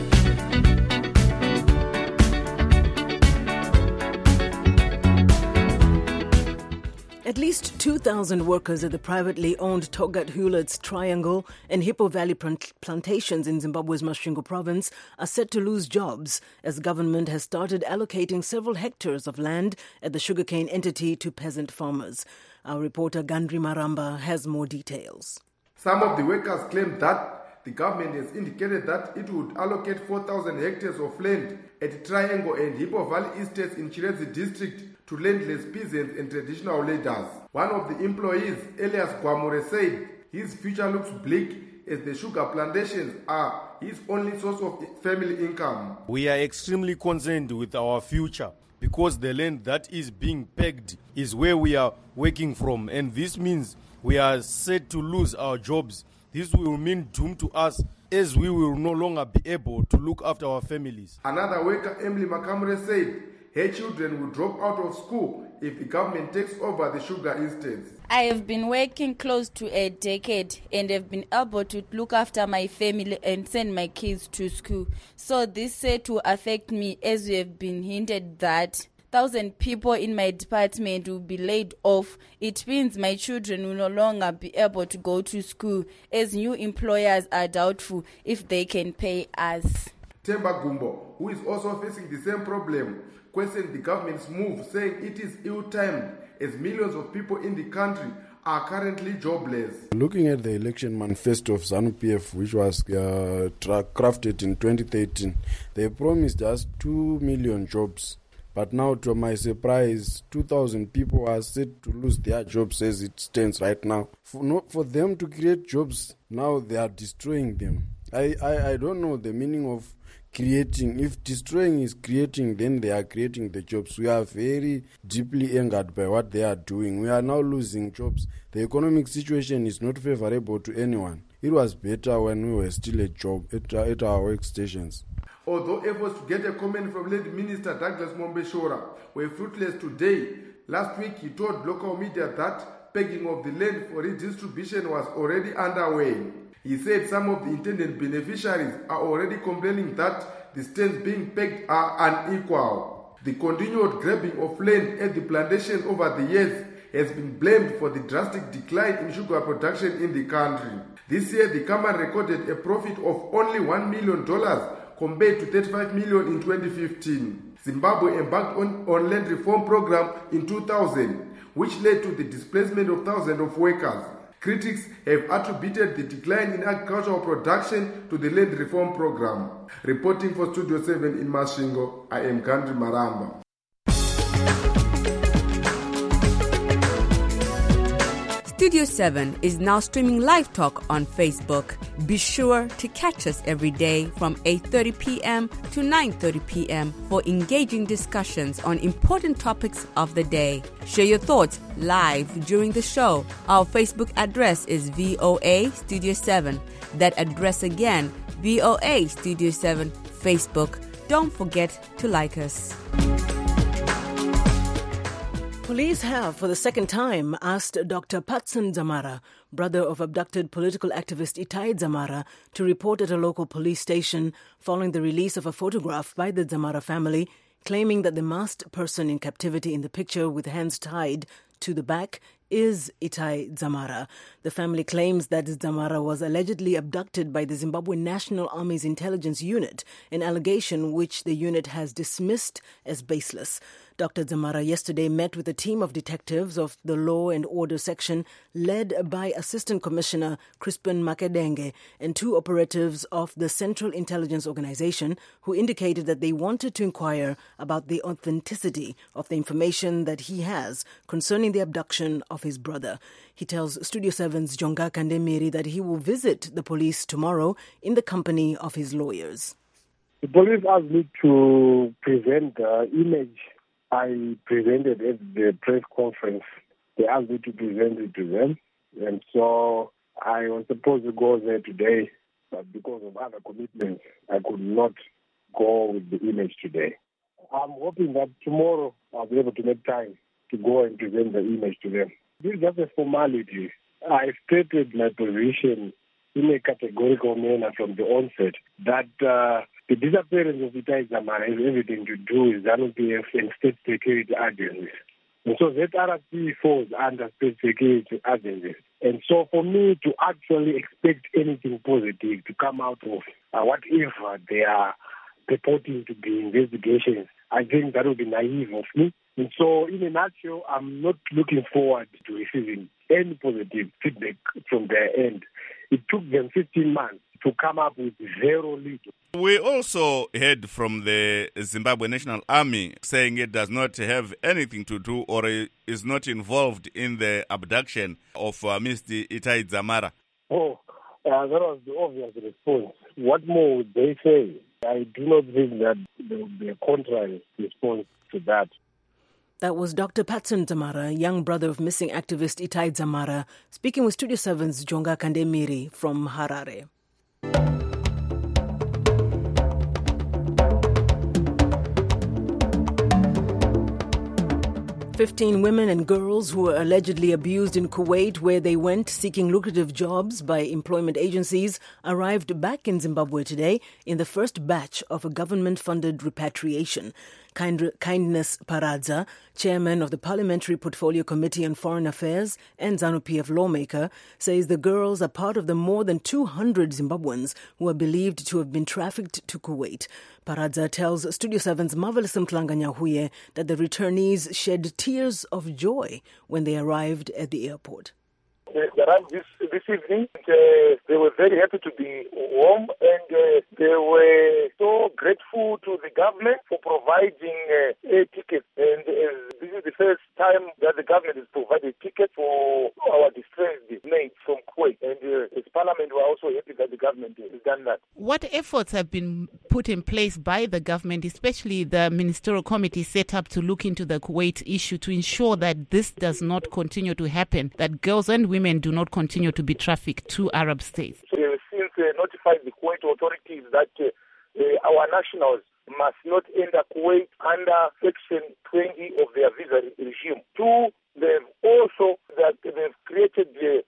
At least 2,000 workers at the privately owned Togat Hewlett's Triangle and Hippo Valley plantations in Zimbabwe's Masvingo province are set to lose jobs as government has started allocating several hectares of land at the sugarcane entity to peasant farmers. Our reporter Gandri Maramba has more details. Some of the workers claim that the government has indicated that it would allocate 4,000 hectares of land at Triangle and Hippo Valley estates in Chirezi district to landless peasants and traditional leaders. One of the employees, Elias Gwamure, said his future looks bleak as the sugar plantations are his only source of family income. We are extremely concerned with our future because the land that is being pegged is where we are working from, and this means we are set to lose our jobs. This will mean doom to us as we will no longer be able to look after our families. Another worker, Emily Makamure, said her children will drop out of school if the government takes over the sugar estates. I have been working close to a decade and have been able to look after my family and send my kids to school. So this said to affect me, as we have been hinted that 1,000 people in my department will be laid off. It means my children will no longer be able to go to school as new employers are doubtful if they can pay us. Temba Gumbo, who is also facing the same problem, questioned the government's move, saying it is ill-timed as millions of people in the country are currently jobless. Looking at the election manifesto of ZANU-PF, which was crafted in 2013, they promised us 2 million jobs. But now, to my surprise, 2,000 people are set to lose their jobs as it stands right now. For them to create jobs, now they are destroying them. I don't know the meaning of creating. If destroying is creating, then they are creating the jobs. We are very deeply angered by what they are doing. We are now losing jobs. The economic situation is not favorable to anyone. It was better when we were still at our workstations. Although efforts to get a comment from Land Minister Douglas Mombeshora were fruitless today, last week he told local media that pegging of the land for redistribution was already underway. He said some of the intended beneficiaries are already complaining that the stands being pegged are unequal. The continued grabbing of land at the plantation over the years has been blamed for the drastic decline in sugar production in the country. This year, the Kaman recorded a profit of only $1 million compared to 35 million in 2015. Zimbabwe embarked on land reform program in 2000, which led to the displacement of thousands of workers. Critics have attributed the decline in agricultural production to the land reform program. Reporting for Studio 7 in Masvingo, I am Gandri Maramba. Studio 7 is now streaming live talk on Facebook. Be sure to catch us every day from 8:30 p.m. to 9:30 p.m. for engaging discussions on important topics of the day. Share your thoughts live during the show. Our Facebook address is VOA Studio 7. That address again, VOA Studio 7 Facebook. Don't forget to like us. Police have, for the second time, asked Dr. Patson Dzamara, brother of abducted political activist Itai Dzamara, to report at a local police station following the release of a photograph by the Dzamara family, claiming that the masked person in captivity in the picture with hands tied to the back is Itai Dzamara. The family claims that Dzamara was allegedly abducted by the Zimbabwe National Army's intelligence unit, an allegation which the unit has dismissed as baseless. Dr. Dzamara yesterday met with a team of detectives of the Law and Order Section led by Assistant Commissioner Crispin Makedenge and 2 operatives of the Central Intelligence Organization who indicated that they wanted to inquire about the authenticity of the information that he has concerning the abduction of his brother. He tells Studio 7's Jonga Kandemiri that he will visit the police tomorrow in the company of his lawyers. The police asked me to present the image I presented at the press conference. They asked me to present it to them. And so I was supposed to go there today, but because of other commitments, I could not go with the image today. I'm hoping that tomorrow I'll be able to make time to go and present the image to them. This is just a formality. I stated my position in a categorical manner from the onset that the disappearance of Itai Dzamara has everything to do with ZANU-PF and state security agencies. And so ZRP falls under state security agencies. And so for me to actually expect anything positive to come out of whatever they are purporting to be investigations, I think that would be naive of me. And so in a nutshell, I'm not looking forward to receiving any positive feedback from their end. It took them 15 months to come up with zero lead. We also heard from the Zimbabwe National Army saying it does not have anything to do or is not involved in the abduction of Mr. Itai Dzamara. That was the obvious response. What more would they say? I do not think that there would be a contrary response to that. That was Dr. Patson Dzamara, young brother of missing activist Itai Dzamara, speaking with Studio 7's Jonga Kandemiri from Harare. 15 women and girls who were allegedly abused in Kuwait, where they went seeking lucrative jobs by employment agencies, arrived back in Zimbabwe today in the first batch of a government-funded repatriation. Kindness Paradza, chairman of the Parliamentary Portfolio Committee on Foreign Affairs and ZANU-PF lawmaker, says the girls are part of the more than 200 Zimbabweans who are believed to have been trafficked to Kuwait. Paradza tells Studio 7's Marvelous Mtlanganyahuye that the returnees shed tears of joy when they arrived at the airport. They arrived this evening. They were very happy to be home, and they were so grateful to the government for providing a ticket. And this is the first time that the government has provided a ticket for our distressed mates from Kuwait. And as Parliament, we are also happy that the government has done that. What efforts have been put in place by the government, especially the ministerial committee set up to look into the Kuwait issue to ensure that this does not continue to happen, that girls and women do not continue to be trafficked to Arab states? So we have since notified the Kuwait authorities that our nationals must not enter Kuwait under Section 20 of their visa regime. Two, they've also they've created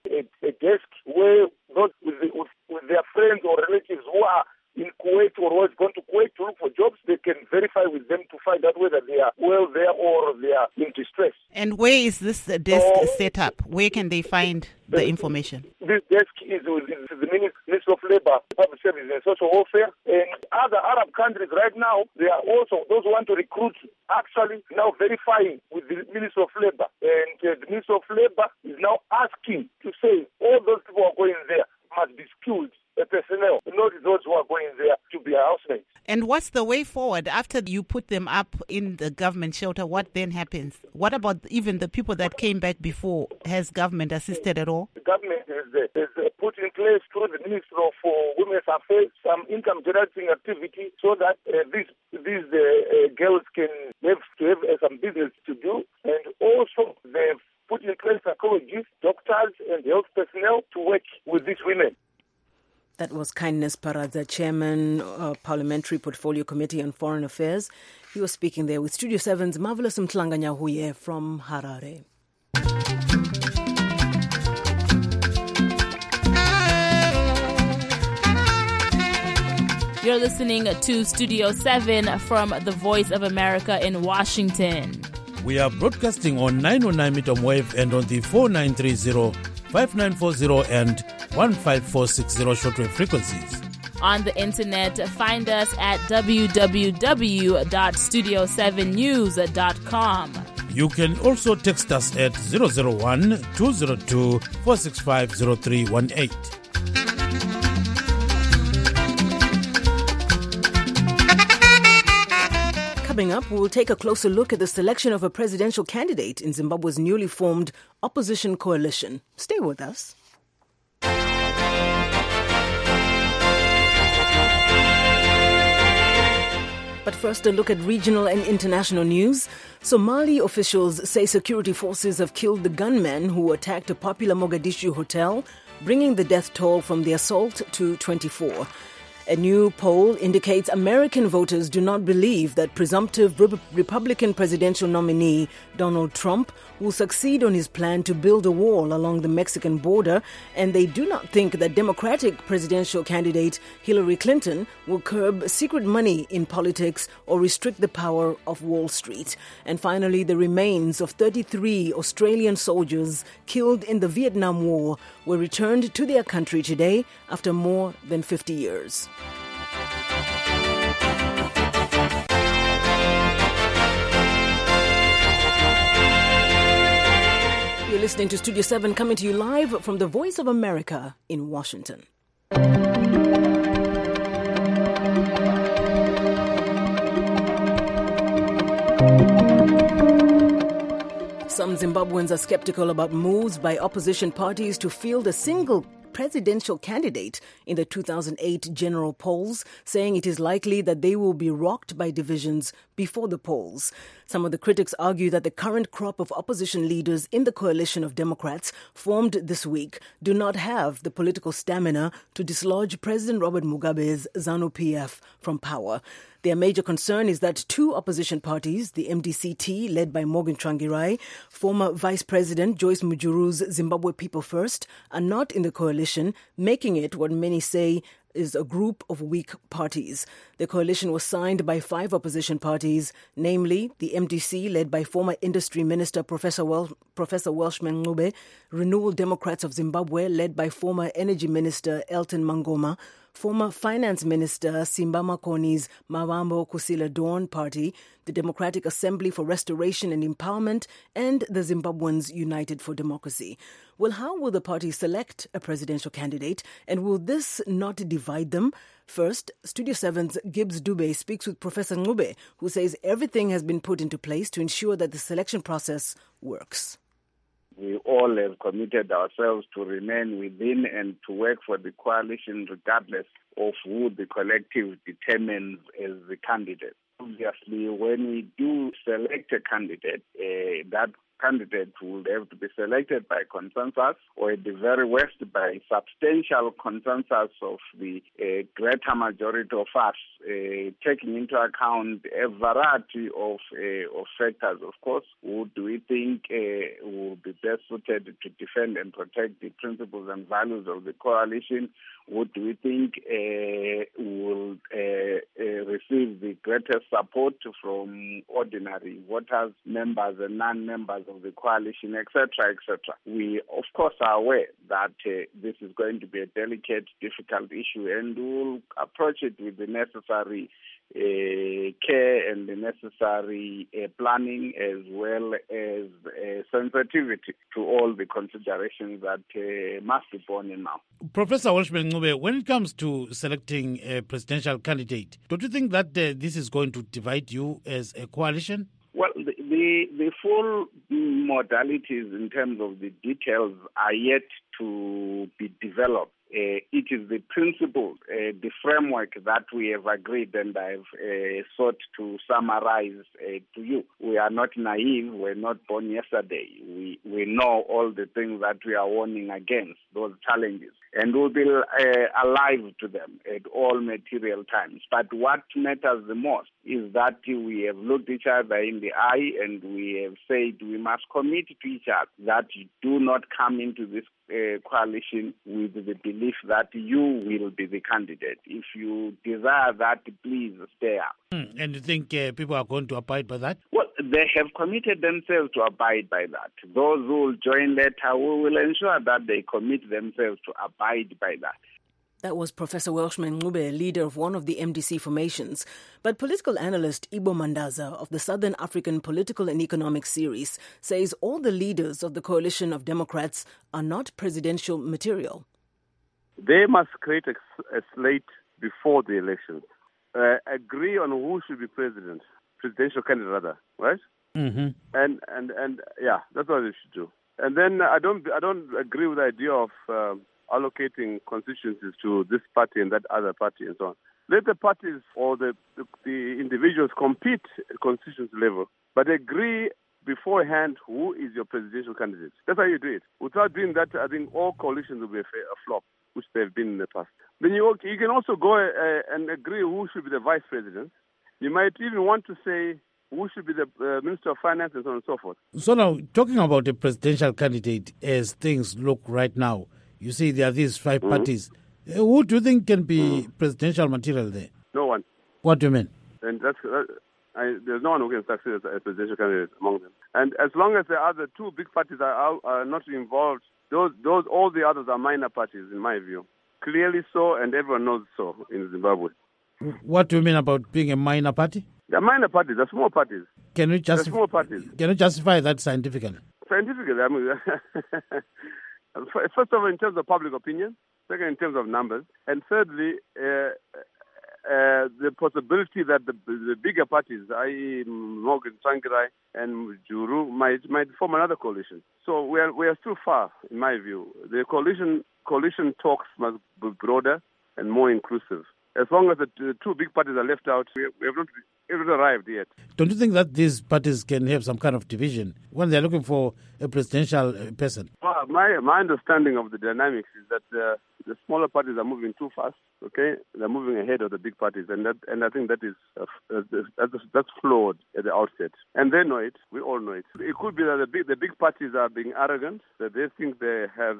a desk where those with their friends or relatives who are in Kuwait or who has gone to Kuwait to look for jobs, they can verify with them to find out whether they are well there or they are in distress. And where is this desk set up? Where can they find the information? This desk is the Ministry of Labour, Public Service and Social Welfare, and other Arab countries right now, they are also, those who want to recruit, actually now verifying with the Ministry of Labour. And the Ministry of Labour is now asking to say all those people who are going there must be skilled personnel, not those who are going there to be housemates. And what's the way forward after you put them up in the government shelter? What then happens? What about even the people that came back before? Has government assisted at all? The government has put in place through the Ministry of Women's Affairs some income generating activity so that these girls can have some business to do, and also they've put in place psychologists, doctors and health personnel to work with these women. That was Kindness Paradza, chairman of Parliamentary Portfolio Committee on Foreign Affairs. He was speaking there with Studio 7's Marvelous Mtlanganyahuye from Harare. You're listening to Studio 7 from the Voice of America in Washington. We are broadcasting on 909 medium wave and on the 4930, 5940 and 15460 shortwave frequencies. On the internet, find us at www.studio7news.com. You can also text us at 001-202-465-0318. Coming up, we'll take a closer look at the selection of a presidential candidate in Zimbabwe's newly formed opposition coalition. Stay with us. But first, a look at regional and international news. Somali officials say security forces have killed the gunman who attacked a popular Mogadishu hotel, bringing the death toll from the assault to 24. A new poll indicates American voters do not believe that presumptive Republican presidential nominee Donald Trump will succeed on his plan to build a wall along the Mexican border, and they do not think that Democratic presidential candidate Hillary Clinton will curb secret money in politics or restrict the power of Wall Street. And finally, the remains of 33 Australian soldiers killed in the Vietnam War were returned to their country today after more than 50 years. You're listening to Studio 7, coming to you live from the Voice of America in Washington. Some Zimbabweans are skeptical about moves by opposition parties to field a single presidential candidate in the 2008 general polls, saying it is likely that they will be rocked by divisions before the polls. Some of the critics argue that the current crop of opposition leaders in the coalition of Democrats formed this week do not have the political stamina to dislodge President Robert Mugabe's ZANU-PF from power. Their major concern is that two opposition parties, the MDC-T, led by Morgan Tsvangirai, former Vice President Joyce Mujuru's Zimbabwe People First, are not in the coalition, making it what many say is a group of weak parties. The coalition was signed by 5 opposition parties, namely the MDC, led by former Industry Minister Professor Welshman Ncube, Renewal Democrats of Zimbabwe, led by former Energy Minister Elton Mangoma, former Finance Minister Simba Makoni's Mavambo Kusila Dawn Party, the Democratic Assembly for Restoration and Empowerment, and the Zimbabweans United for Democracy. Well, how will the parties select a presidential candidate, and will this not divide them? First, Studio 7's Gibbs Dube speaks with Professor Ncube, who says everything has been put into place to ensure that the selection process works. We all have committed ourselves to remain within and to work for the coalition regardless of who the collective determines as the candidate. Obviously, when we do select a candidate, that candidate will have to be selected by consensus, or at the very worst by substantial consensus of the greater majority of us, taking into account a variety of factors. Of course, who do we think will be best suited to defend and protect the principles and values of the coalition? Who do we think will receive the greatest support from ordinary voters, members and non-members of the coalition, etc., etc. We, of course, are aware that this is going to be a delicate, difficult issue, and we will approach it with the necessary care and the necessary planning, as well as sensitivity to all the considerations that must be borne in now. Professor Welshman Ncube, when it comes to selecting a presidential candidate, don't you think that this is going to divide you as a coalition? Well, the full modalities in terms of the details are yet to be developed. It is the principle, the framework that we have agreed, and I've sought to summarize to you. We are not naive. We're not born yesterday. We know all the things that we are warning against, those challenges, and we'll be alive to them at all material times. But what matters the most is that we have looked each other in the eye and we have said we must commit to each other that you do not come into this coalition with the belief that you will be the candidate. If you desire that, please stay out. And you think people are going to abide by that? Well, they have committed themselves to abide by that. Those who will join later, we will ensure that they commit themselves to abide by that. That was Professor Welshman Ncube, leader of one of the MDC formations. But political analyst Ibo Mandaza of the Southern African Political and Economic Series says all the leaders of the coalition of Democrats are not presidential material. They must create a slate before the election. Agree on who should be presidential candidate rather, right? Mm-hmm. And yeah, that's what they should do. And then I don't agree with the idea of allocating constituencies to this party and that other party and so on. Let the parties or the individuals compete at constituency level, but agree beforehand who is your presidential candidate. That's how you do it. Without doing that, I think all coalitions will be a flop, which they've been in the past. Then you can also go and agree who should be the vice president. You might even want to say who should be the Minister of Finance and so on and so forth. So now, talking about a presidential candidate as things look right now, you see there are these five parties. Who do you think can be presidential material there? No one. What do you mean? And there's no one who can succeed as a presidential candidate among them. And as long as the other two big parties are not involved, those all the others are minor parties, in my view. Clearly so, and everyone knows so in Zimbabwe. What do you mean about being a minor party? They're minor parties. They're small parties. Can you They're small parties. Can you justify that scientifically? Scientifically, I mean, first of all, in terms of public opinion. Second, in terms of numbers. And thirdly, the possibility that the bigger parties, i.e. Morgan Tsvangirai and Juru, might form another coalition. So we are still far, in my view. The coalition talks must be broader and more inclusive. As long as the two big parties are left out, we have not arrived yet. Don't you think that these parties can have some kind of division when they're looking for a presidential person? Well, my understanding of the dynamics is that the smaller parties are moving too fast. Okay, they're moving ahead of the big parties, and I think that is that's flawed at the outset. And they know it. We all know it. It could be that the big parties are being arrogant, that they think they have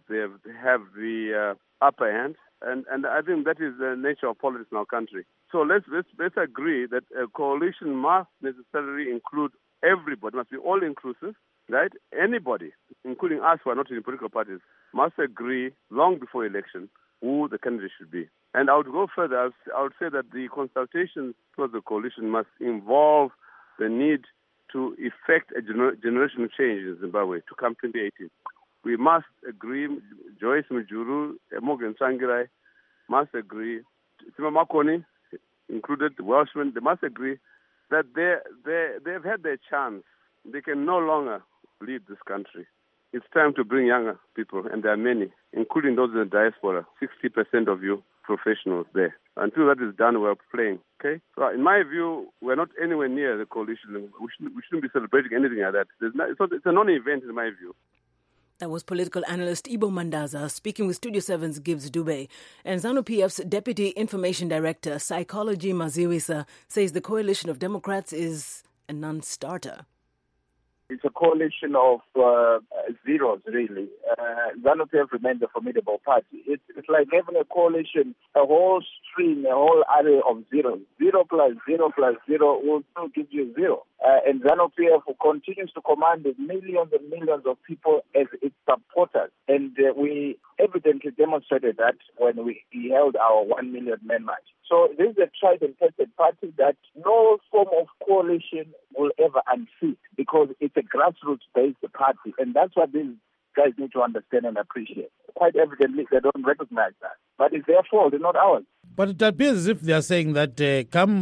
the upper hand. And I think that is the nature of politics in our country. So let's agree that a coalition must necessarily include everybody, must be all inclusive, right? Anybody, including us who are not in political parties, must agree long before election who the candidate should be. And I would go further. I would say that the consultations towards the coalition must involve the need to effect a generational change in Zimbabwe to come 2018. We must agree, Joyce Mujuru, Morgan Tsvangirai must agree, Tima Makoni included, the Welshmen, they must agree that they've had their chance. They can no longer lead this country. It's time to bring younger people, and there are many, including those in the diaspora, 60% of you professionals there. Until that is done, we're playing, okay? So in my view, we're not anywhere near the coalition. We shouldn't be celebrating anything like that. It's a non-event in my view. That was political analyst Ibo Mandaza speaking with Studio 7's Gibbs Dube. And ZANU-PF's Deputy Information Director, Psychology Maziwisa, says the coalition of Democrats is a non-starter. It's a coalition of zeros, really. ZANU-PF remains a formidable party. It's like having a coalition, a whole string, a whole array of zeros. 0 plus 0 plus 0 will still give you 0. And ZANU-PF continues to command millions and millions of people as its supporters. And we evidently demonstrated that when we held our 1 million man march. So this is a tried and tested party that no form of coalition will ever unseat because it's a grassroots-based party. And that's what these guys need to understand and appreciate. Quite evidently, they don't recognize that. But it's their fault, it's not ours. But it appears as if they are saying that come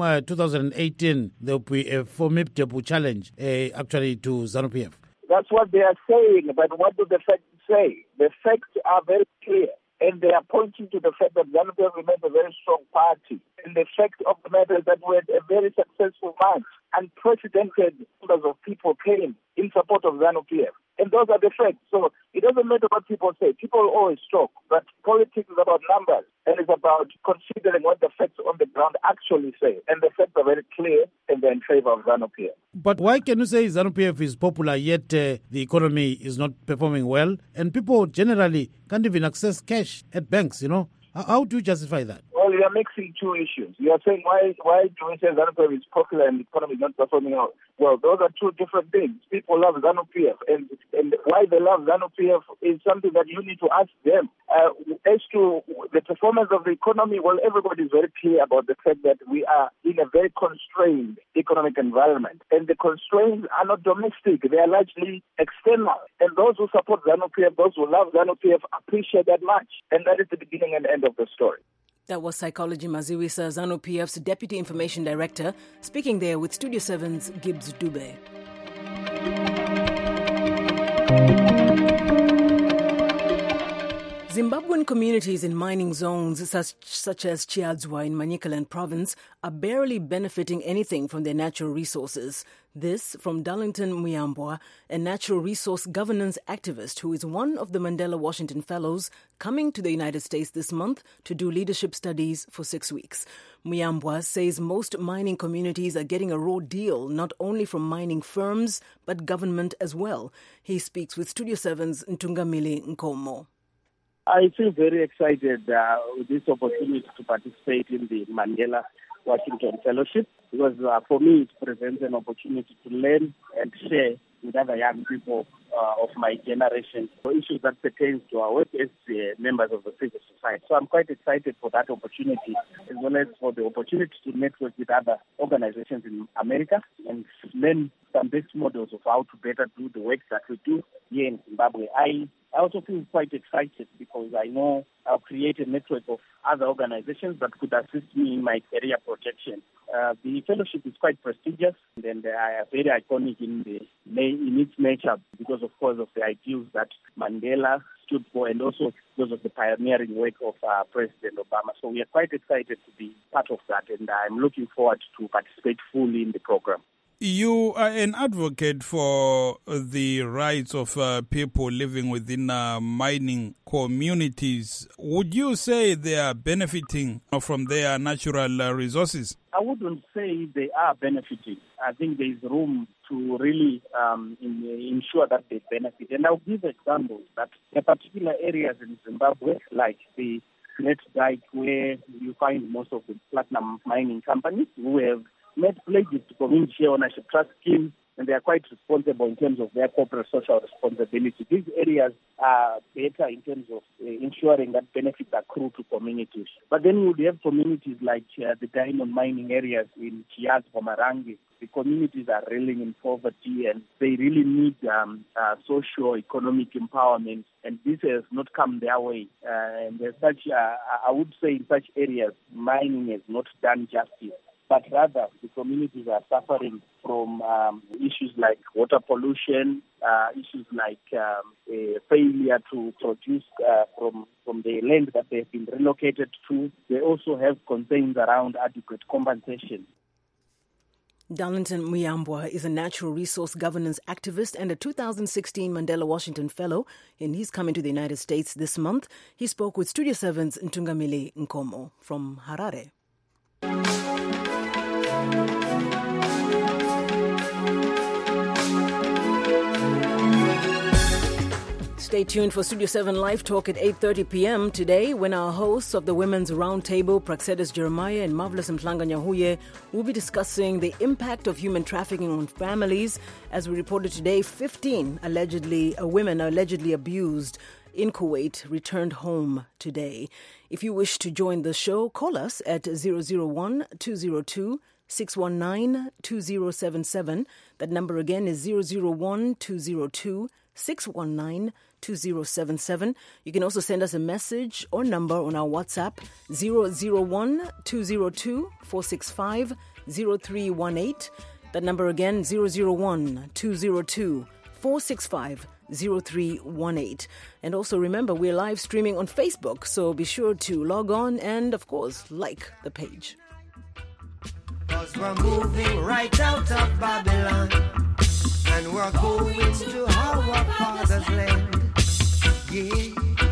2018, there will be a formidable challenge actually to ZANU-PF. That's what they are saying, but what do the facts say? The facts are very clear. And they are pointing to the fact that ZANU-PF remains a very strong party. And the fact of the matter is that we had a very successful march. Unprecedented numbers of people came in support of ZANU-PF. And those are the facts. So it doesn't matter what people say. People always talk. But politics is about numbers. And it's about considering what the facts on the ground actually say. And the facts are very clear and they're in favor of ZANU-PF. But why can you say ZANU-PF is popular yet the economy is not performing well? And people generally can't even access cash at banks, you know? How do you justify that? Well, you are mixing two issues. You are saying why do we say ZANU-PF is popular and the economy is not performing well? Those are two different things. People love ZANU-PF, and why they love ZANU-PF is something that you need to ask them. as to the performance of the economy, well, everybody is very clear about the fact that we are in a very constrained economic environment. And the constraints are not domestic, they are largely external. And those who support ZANU-PF, those who love ZANU-PF appreciate that much. And that is the beginning and end of the story. That was Psychology Maziwisa, ZANU-PF's Deputy Information Director, speaking there with Studio 7's Gibbs Dube. Zimbabwean communities in mining zones such as Chiadzwa in Manicaland province are barely benefiting anything from their natural resources. This from Darlington Muyambwa, a natural resource governance activist who is one of the Mandela Washington Fellows coming to the United States this month to do leadership studies for 6 weeks. Muyambwa says most mining communities are getting a raw deal not only from mining firms but government as well. He speaks with Studio 7's Ntungamili Nkomo. I feel very excited with this opportunity to participate in the Mandela Washington Fellowship because for me it presents an opportunity to learn and share with other young people of my generation issues that pertain to our work as members of the civil society. So I'm quite excited for that opportunity as well as for the opportunity to network with other organizations in America and learn some best models of how to better do the work that we do here in Zimbabwe. I also feel quite excited because I know I'll create a network of other organizations that could assist me in my career projection. The fellowship is quite prestigious and they are very iconic in its nature because, of course, of the ideals that Mandela stood for and also because of the pioneering work of President Obama. So we are quite excited to be part of that and I'm looking forward to participate fully in the program. You are an advocate for the rights of people living within mining communities. Would you say they are benefiting from their natural resources? I wouldn't say they are benefiting. I think there is room to really ensure that they benefit. And I'll give examples that there are particular areas in Zimbabwe, like the Net Dike, where you find most of the platinum mining companies who have made pledges to community ownership trust schemes, and they are quite responsible in terms of their corporate social responsibility. These areas are better in terms of ensuring that benefits accrue to communities. But then you would have communities like the diamond mining areas in Chiadzwa, Marangi. The communities are reeling in poverty and they really need socio-economic empowerment, and this has not come their way. And as such, I would say in such areas, mining has not done justice. But rather, the communities are suffering from issues like water pollution, issues like failure to produce from the land that they've been relocated to. They also have concerns around adequate compensation. Darlington Muyambwa is a natural resource governance activist and a 2016 Mandela Washington Fellow, and he's coming to the United States this month. He spoke with Studio 7's Ntungamili Nkomo from Harare. Stay tuned for Studio 7 Live Talk at 8:30 p.m. today when our hosts of the Women's Roundtable, Praxedis Jeremiah and Marvelous Mhlanga Nyahuye, will be discussing the impact of human trafficking on families. As we reported today, 15 women allegedly abused in Kuwait returned home today. If you wish to join the show, call us at 001-202-619-2077. That number again is 001-202-619-2077. You can also send us a message or number on our WhatsApp, 001-202-465-0318. That number again, 001-202-465-0318. And also remember, we're live streaming on Facebook, so be sure to log on and, of course, like the page. 'Cause we're moving right out of Babylon, and we're going to our father's land. Yeah.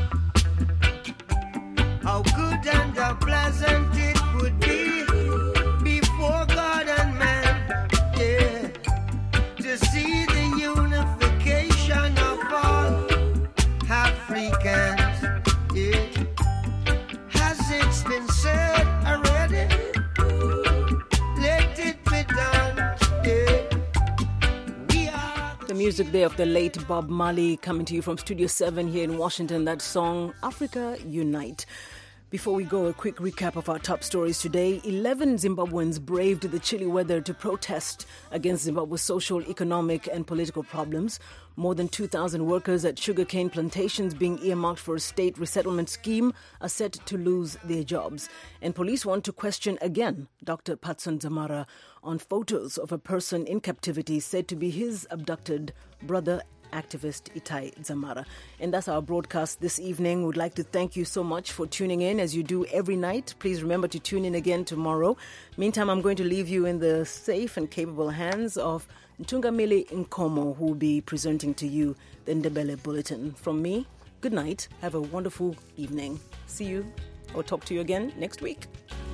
How good and how pleasant it would be before God and man, yeah, to see the unification of all Africans, yeah. Has it been said already? Let it be done, yeah. music there of the late Bob Marley, coming to you from Studio 7 here in Washington. That song, Africa Unite. Before we go, a quick recap of our top stories today. 11 Zimbabweans braved the chilly weather to protest against Zimbabwe's social, economic and political problems. More than 2,000 workers at sugarcane plantations being earmarked for a state resettlement scheme are set to lose their jobs. And police want to question again Dr. Patson Dzamara on photos of a person in captivity said to be his abducted brother, activist Itai Dzamara. And that's our broadcast this evening. We'd like to thank you so much for tuning in as you do every night. Please remember to tune in again tomorrow. Meantime, I'm going to leave you in the safe and capable hands of Ntungamili Nkomo, who will be presenting to you the Ndebele Bulletin. From me, good night. Have a wonderful evening. See you or talk to you again next week.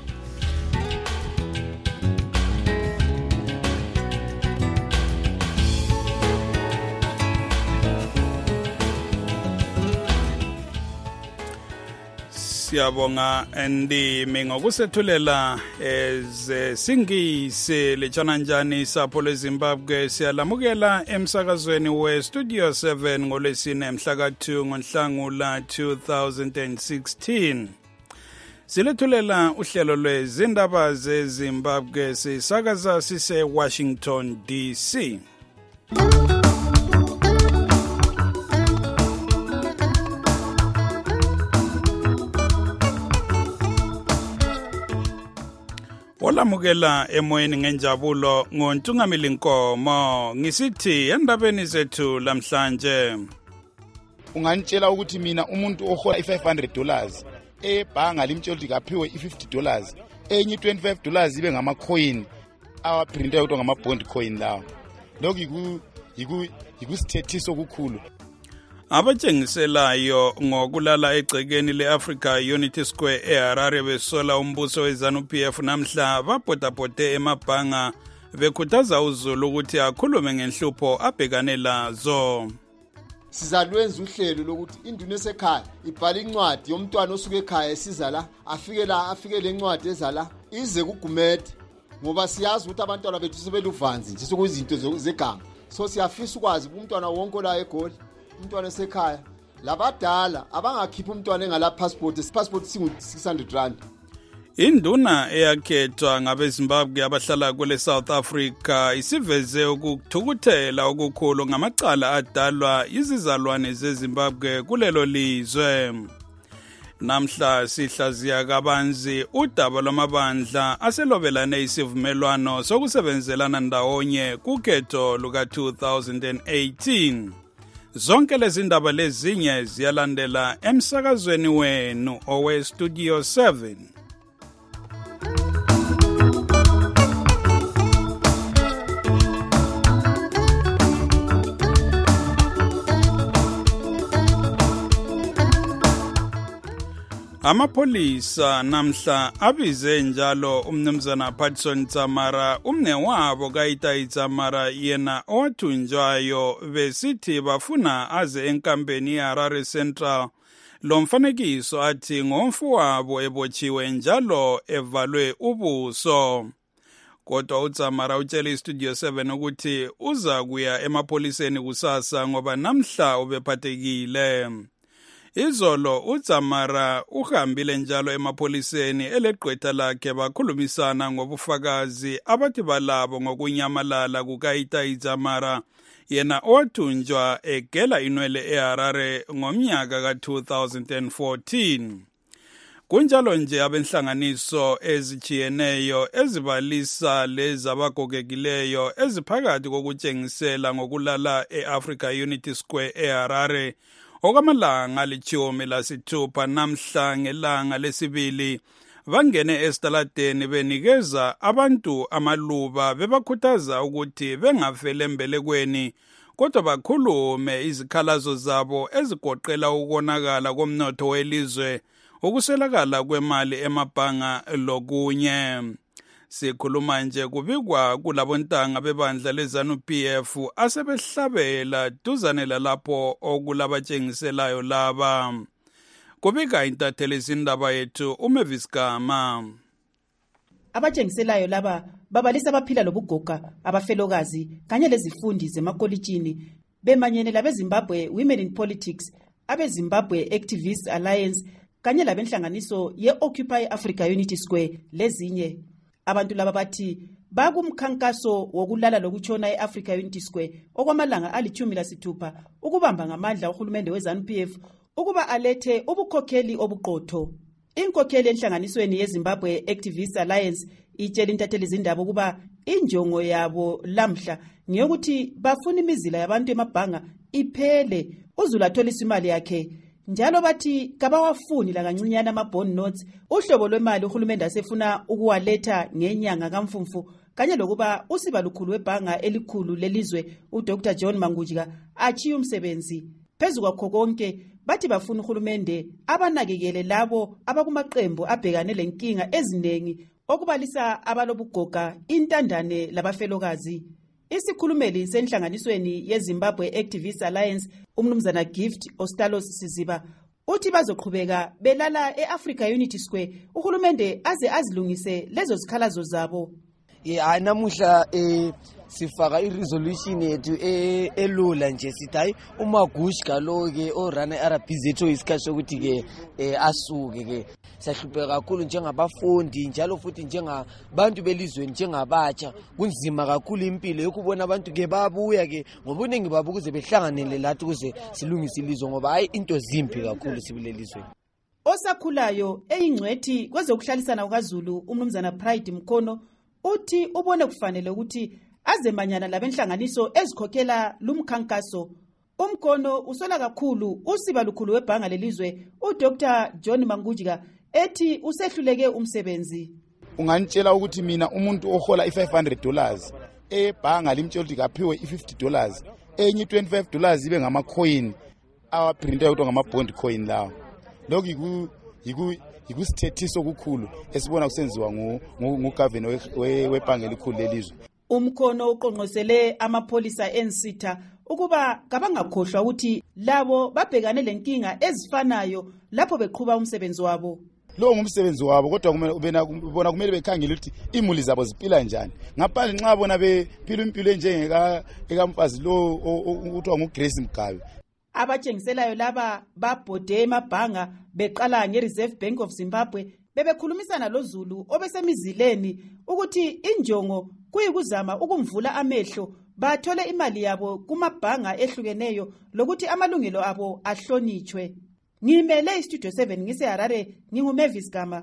Siyabonga Ndimi ngokusethulela singise lechana njani sapho leZimbabwe. Siyalamukela emsakazweni we Studio 7 ngolesine mhla ka2 ngoNhlangula 2016. Silethulela uhlelo lwezindaba zeZimbabwe sisakaza sise Washington DC. Olamukela emoyeni ngenjabulo ngoNtungamili Nkomo ngisithi endabeni zethu lamhlanje. Unganitshela ukuthi mina umuntu ohola $500 ebhanga limtshela ukuthi kaphiwe $50 enye $25 ibe ngama coin awaprinta ukuthi ngama bond coin lawo. Lokho yikusithethiso okukhulu. Abatshengiselayo ngokulala egcekeni leAfrica Unity Square eHarare besola umbuso weZANU-PF namhla babhodaphode emabhanga bekhuthaza uZulu ukuthi akhulume ngenhlupho abhekane lazo. Sizalwenza uhlelo lokuthi induna esekhaya ibhala incwadi yomntwana osuke ekhaya esiza la afike lencwadi ezala ize kuGumede ngoba siyazi ukuthi abantwana bethu sebeluvanzi nje sokuyizinto zeganga. So siyafisa ukwazi umntwana wonke la eGoli umntwana esekhaya labadala abangakhipha umntwana engala passport singu-600 Induna eyakhethwa ngabeZimbabwe abahlala kule South Africa isiveze ukuthukuthela okukhulu ngamacala adalwa izizalwane zeZimbabwe kulelo lizwe. Namhla sihlaziya kabanzi udaba lwamabandla aselobelane isivumelwano sokusebenzelana ndawonye kukhetho luka 2018. Zonke lezi ndaba lezinye ziyalandela emsakazweni wenu owe Studio 7. Amapolisa namhla abize njalo umnumzana Patson Dzamara umnewabo kaItai Dzamara yena owathunjwayo besithi bafuna aze enkambeni yeHarare Central. Lo mfanekiso athi ngomfowabo ebotshiwe njalo evalwe ubuso. Kodwa uDzamara utshele iStudio 7 ukuthi uza kuya emapoliseni kusasa ngoba namhla ubephathekile. Izolo uDzamara uhambile njalo emapoliseni eleqwetha lakhe bakhulumisana ngobufakazi abathi balabo ngokunyamalala kukaItai Dzamara yena owathunjwa egela inwele eHarare ngomnyaka ka2014. Kunjalo nje abenhlanganiso ezijiyeneyo ezibalisa lezabagogekileyo eziphakathi kokutshengisela ngokulala eAfrica Unity Square eHarare okamalanga lichumi lasithupha namhla ngelanga lesibili bangene esitaladeni benikeza abantu amaluba bebakhuthaza ukuthi bengafele embelekweni kodwa bakhulume izikhalazo zabo ezigoqela ukonakala komnotho welizwe ukuswelakala kwemali emabhanga lokunye. Sikhuluma nje kubikwa kulabontanga bebandla leZANU-PF asebehlabela duzane lalapho okulabatshengiselayo laba. Kubika intatheli izindaba yethu uMavis Gama. Abatshengiselayo laba babalisa abaphila lobugoga abafelokazi kanye lezifundi zemakolitshini bemanyene labeZimbabwe Women in Politics, abeZimbabwe Activists Alliance kanye labenhlanganiso ye-Occupy Africa Unity Square lezinye. Abantu laba bathi bakumkhankaso wokulala lokutshona e-Africa Unity Square okwamalanga ali-16 ukubamba ngamandla uhulumende we-ZANU-PF ukuba alethe ubukhokheli obuqotho. Inkokheli enhlanganisweni yeZimbabwe Activists Alliance itshela intatheli zindaba ukuba injongo yabo lamhla ngiyokuthi bafuna imizila yabantu emabhanga iphele uZulu atholisa imali yakhe. Njalo bathi kabawafuni la kancinyana ama-bond notes uhlobo lwemali uhulumende asefuna ukuwaletha ngenyanga kaMfumfu kanye lokuba usiba lukhulu webhanga elikhulu lelizwe uDr John Mangujika achiye umsebenzi. Phezu kwakho konke bathi bafuna uhulumende abanakekele labo abakumaqembu abhekane lenkinga eziningi okubalisa abalobugoga intandane labafelokazi. Isikhulumeli senhlanganisweni yeZimbabwe Activists Alliance umnumzana Gift Ostalos Siziba uthi bazoqhubeka belala e-Africa Unity Square uhulumende aze azilungise lezo zikhalazo zabo. Namuhla sifaka i-resolution yethu elula nje sithi hayi uMagushi kaloke orana i-RBZ etho isikhathi sokuthi ke asuke ke siyahlupheka kakhulu njengabafundi njalo futhi njengabantu belizweni njengabatsha kunzima kakhulu impilo yokubona abantu ke babuya ke ngoba uningi babo kuze behlanganele lathi kuze silungise ilizwe ngoba hayi into zimpi kakhulu sibilelizweni. Osakhulayo eyingcwethi kwezokuhlalisana kwaZulu umnumzana Pride Mkhono uthi ubone kufanele ukuthi azemanyana labenhlanganiso ezikhokhela lumkhankaso. Umkhono usola kakhulu usiba lukhulu webhanga lelizwe uDr John Mangujika ethi usehluleke umsebenzi. Unganitshela ukuthi mina umuntu ohola $500 ebhanga limtshela ukuthi kaphiwe $50 enye $25 ibe ngama-coin awaprinta ukuthi ngama-bond coin lawo. Lokho yikusithethiso okukhulu esibona kusenziwa ngugavana webhanga elikhulu lelizwe. Umkhono uqonqosele amapholisa ensitha ukuba kabangakhohlwa ukuthi labo babhekane lenkinga ezifanayo lapho beqhuba umsebenzi wabo. Lo ngumsebenzi wabo kodwa ubona kumele bekhangele ukuthi imuli zabo ziphila njani. Ngaphandle nxa bona bephila impilo enjengeka ekamfazi lo uthiwa nguGrace Mgabe. Abatshengiselayo laba babhode emabhanga beqala ngeReserve Bank of Zimbabwe bebekhulumisana loZulu obesemizileni ukuthi injongo kuyikuzama ukumvula amehlo bathole imali yabo kumabhanga ehlukeneyo lokuthi amalungelo abo ahlonitshwe. Ngimele iStudio 7 ngiseHarare nginguMavis Gama.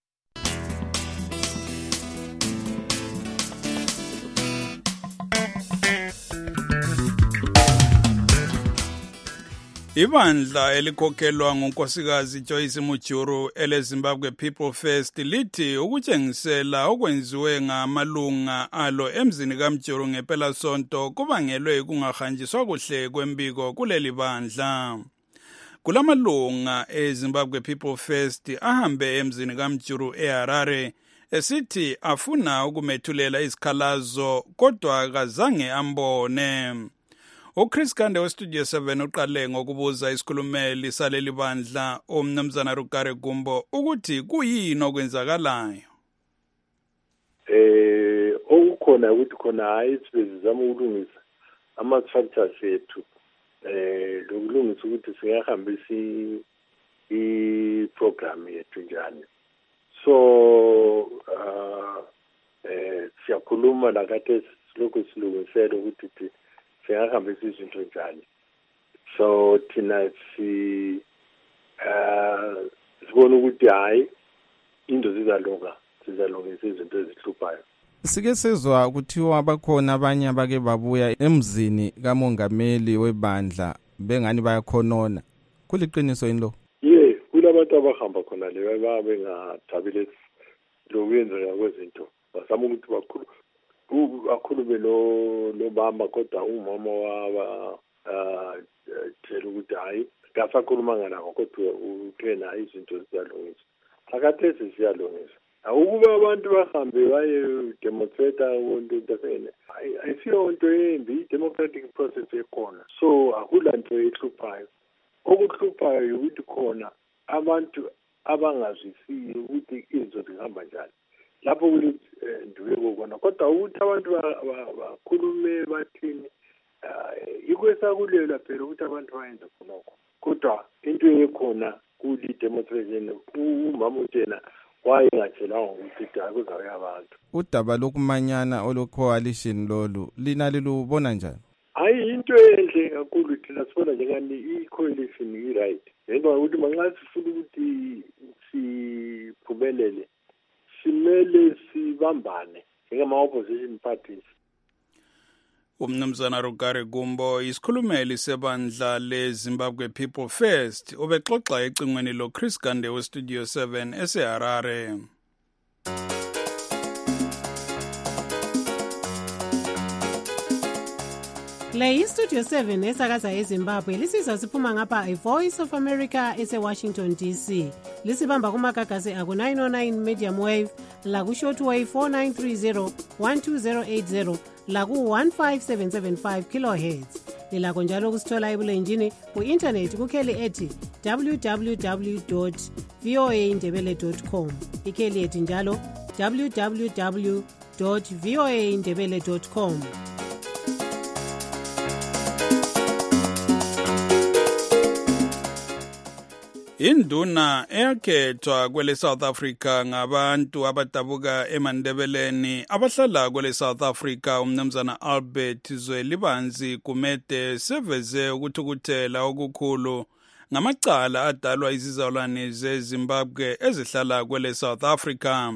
Ibandla elikhokhelwa ngunkosikazi Joyce Mujuru eleZimbabwe People First lithi ukutshengisela okwenziwe ngamalunga alo emzini kaMjuru ngempela sonto kubangelwe kungahanjiswa kuhle kwembiko kuleli bandla. Kulamalunga eZimbabwe People First ahambe emzini kaMjuru eHarare esithi afuna ukumethulela izikhalazo kodwa kazange ambone. uChris Kande weStudio 7 uqale ngokubuza isikhulumeli saleli bandla umnumzana Rugare Gumbo ukuthi kuyini okwenzakalayo. Okukhona ukuthi khona hayi sibezama ukulungisa ama-structures ethu lokulungisa ukuthi singahambisa i-program yethu njani. So siyakhuluma lakade silokhu silungisela ukuthi singahambisa izinto njani. So thina sibona ukuthi hayi into zizalungisa izinto ezihluphayo. Sike sezwa kuthiwa bakhona abanye abake babuya emzini kamongameli webandla bengani bayakhonona. Kuliqiniso yini lo? Kulabantu abahamba khona le bengathabile lokuyenzeka kwezinto. Basama ukuthi bakhulume lo bamba kodwa umama waba tshela ukuthi hayi kasakhuluma ngalako kodwa uthena izinto ziyalungisa. Akathesi ziyalungisa. Ukuba abantu bahambe baye demonstrate ngontweni ayisiyo into embi, democratic process ekhona. So akula nto ehluphayo. Okuhluphayo ukuthi khona abantu abangazwisisi ukuthi izinto zihamba njani. Lapho ndiweko khona kodwa ukuthi abantu bakhulume bathini ikwesa kuyakulelwa phela ukuthi abantu bayenza khonokho kodwa into ekhona kuli demonstration umama utshena wayengatshelanga ukuthi akuzawuya abantu. Udaba lokumanyana olo-coalition lolu lina lilubona njani? Hayi into enhle kakhulu thina sibona njengani i-coalition i-right ngenxa yokuthi manxa sifuna ukuthi siphumelele simele sibambane njengama-opposition parties. Umnumzana Rugare Gumbo isikhulumeli sebandla leZimbabwe People First ubexoxa ecingweni lo Chris Gande weStudio 7 eseHarare. Le iStudio 7 esakaza eZimbabwe lisizwa siphuma ngapha iVoice of America eseWashington DC. Lisibamba kumagagasi aku 909 medium wave la ku shortwave 4930 12080 la ku 15775 kilohertz. Lilakho njalo kusithola ebulenjini ku internet kukheli ethi www.voaindebele.com. Ikheli ethi njalo www.voaindebele.com. Induna eyakhethwa kwele South Africa ngabantu abadabuka eMandebeleni abahlala kwele South Africa umnumzana Albert Zwelibanzi Kumede seveze ukuthukuthela okukhulu ngamacala adalwa izizalwane zeZimbabwe ezihlala kwele South Africa.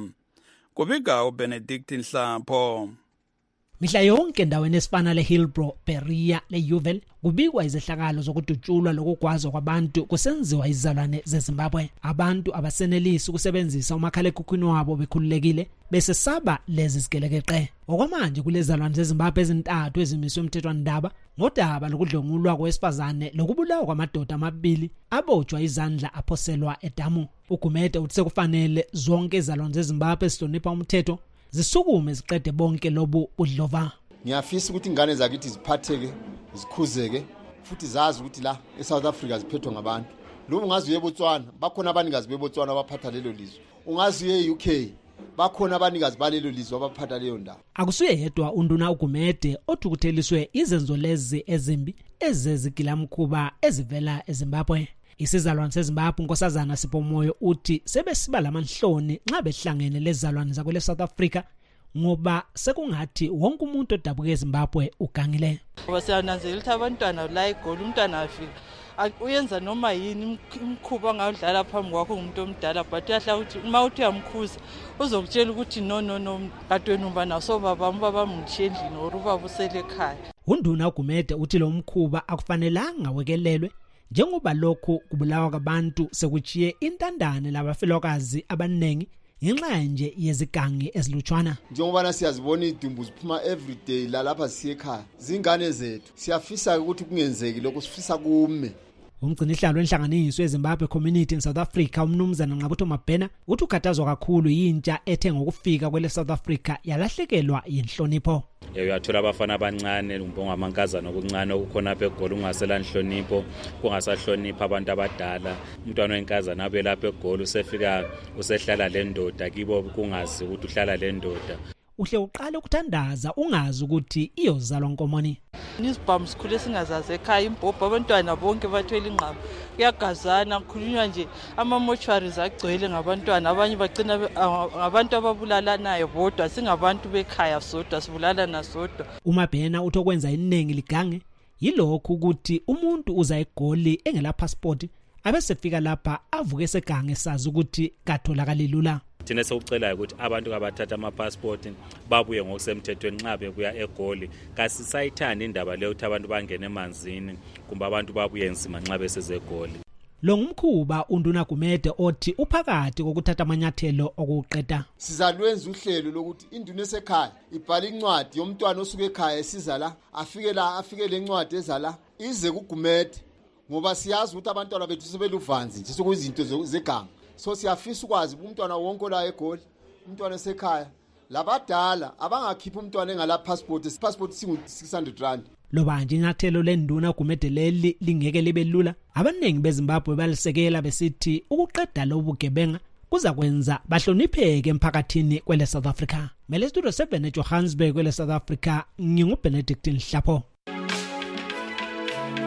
Kubika uBenedict Nhlapho. Mihla yonke endaweni esifana leHillbrow, Berea, leUval kubikwa izehlakalo zokudutshulwa lokugwazwa kwabantu kusenziwa izizalwane zeZimbabwe. Abantu abasenelisi ukusebenzisa umakhalekhukhwini wabo bekhululekile bese saba lezi zigelekeqe. Okwamanje kulezizalwane zeZimbabwe ezintathu ezimiswe umthethwandaba ngodaba lokudlongulwa kwesifazane lokubulawa kwamadoda amabili abotshwa izandla aphoselwa edamu. Ugumede uthi sekufanele zonke izizalwane zeZimbabwe zihlonipha umthetho zisukume ziqede bonke lobu udlova. Ngiyafisa ukuthi ingane zakithi ziphatheke zikhuzeke futhi zazi ukuthi la eSouth Africa ziphethwe ngabantu. Lo ungazi uyeBotswana bakhona abanikazi beBotswana abaphatha lelo lizwe. Ungazi uyeUK bakhona abanikazi balelo lizwe abaphatha leyo ndawo. Akusuye yedwa unduna uGumede othukutheliswe izenzo lezi ezimbi ezezigilamkhuba ezivela eZimbabwe. Isizalwane seZimbabwe uNkosazana Sipomoyo uthi sebesiba lamanhloni nxa behlangene lezizalwane zakwele South Africa ngoba sekungathi wonke umuntu odabuka eZimbabwe ugangile. Basananzela ukuthi abantwana la eGoli umntwana afika uyenza noma yini imkhuba ngawudlala phambi kwakho umuntu omdala but uyahla ukuthi uma uthi uyamkhuza uzokutshela ukuthi no katwenumba naso baba mngitshendlini orubaba usele ekhaya. Unduna uGumede uthi lo mkhuba akufanelanga wekelelwe njengoba lokho kubulawa kwabantu sekuchiye intandane labafelokazi abanengi ngenxa nje yezigangi ezilutshwana. Njengoba siyazibona idumbu ziphuma every day la lapha siye ekhaya zingane zethu siyafisa ukuthi kungenzeki lokho sifisa kume. Umgcinihlalo wenhlanganiso yeZimbabwe Community in South Africa umnumzana Nqabutho Mabhena uthi ukhathazwa kakhulu yintsha ethe ngokufika kwele South Africa yalahlekelwa yinhlonipho. Uyathola abafana abancane ngamankazana okuncane okukhona apha eGoli ungasela inhlonipho kungasahlonipha abantu abadala. Umntwana wenkazana abe lapha eGoli usefika usehlala lendoda kibo kungazi ukuthi uhlala lendoda. Uhle uqale ukuthandaza ungazi ukuthi iyozalwa nkomoni. Nisibhamu sikhule singazazi ekhaya imbobho abantwana bonke bathwele ingqaba kuyagazana kukhulunywa nje ama-mortuaries agcwele ngabantwana abanye bagcina ngabantu ababulalanayo bodwa singabantu bekhaya sodwa sibulalana sodwa. uMabhena uthi okwenza iningi ligange yilokho ukuthi umuntu uza eGoli engela passport abesefika lapha avuke segange sazi ukuthi katholakala lula. Thina sewucelayo ukuthi abantu abathatha ama-passport babuye ngokusemthethweni nxa bebuya eGoli. Kasisayithanda indaba leyo ukuthi abantu bangene emanzini kumbe abantu babuye nzima nxa besezeGoli. Lo ngumkhuba unduna Gumede othi uphakathi kokuthatha amanyathelo okuqeda. Sizalwenza uhlelo lokuthi induna esekhaya ibhala incwadi yomntwana osuke ekhaya esiza la afike lencwadi ezala ize kuGumede ngoba siyazi ukuthi abantwana bethu sebeluvanzi nje sokuyizinto zeganga. So siyafisa ukwazi umntwana wonke la eGoli umntwana esekhaya labadala abangakhipha umntwana engala passport singu 600 rand. Lobanje inyathelo lenduna Gumede leli lingeke libe lula. Abanengi beZimbabwe balisekela besithi ukuqeda lo bugebenga kuza kwenza bahlonipheke emphakathini kwele South Africa. Mele Studio 7 eJohannesburg kwele South Africa nginguBenedict Nhlapho.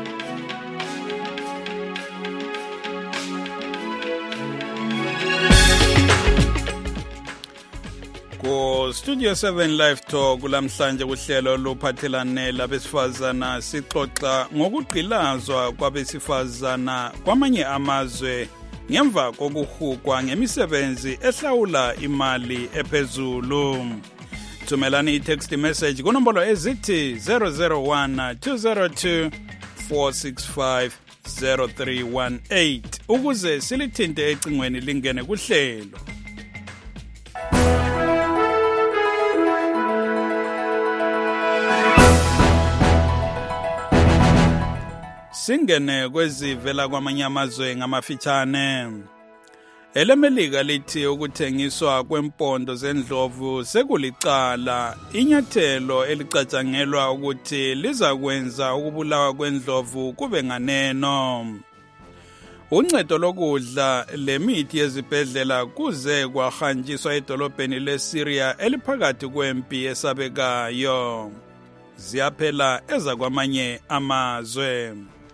Yebo, Studio 7 Live Talk kulamhlanje kuhlelo luphathelane labesifazana sixoxa ngokugqilazwa kwabesifazana kwamanye amazwe ngemva kokuhugwa ngemisebenzi ehlawula imali ephezulu. Thumelani i-text message kunombolo ezithi 001 202 465 0318 ukuze silithinte ecingweni lingene kuhlelo. Singene kwezivela kwamanye amazwe ngamafitshane. EleMelika lithi ukuthengiswa kwempondo zendlovu sekulicala, inyathelo elicatshangelwa ukuthi lizakwenza ukubulawa kwendlovu kube nganeno. Uncedo lokudla lemithi yezibhedlela kuze kwahanjiswa edolobheni leSyria eliphakathi kwempi esabekayo. Ziyaphela ezakwamanye amazwe.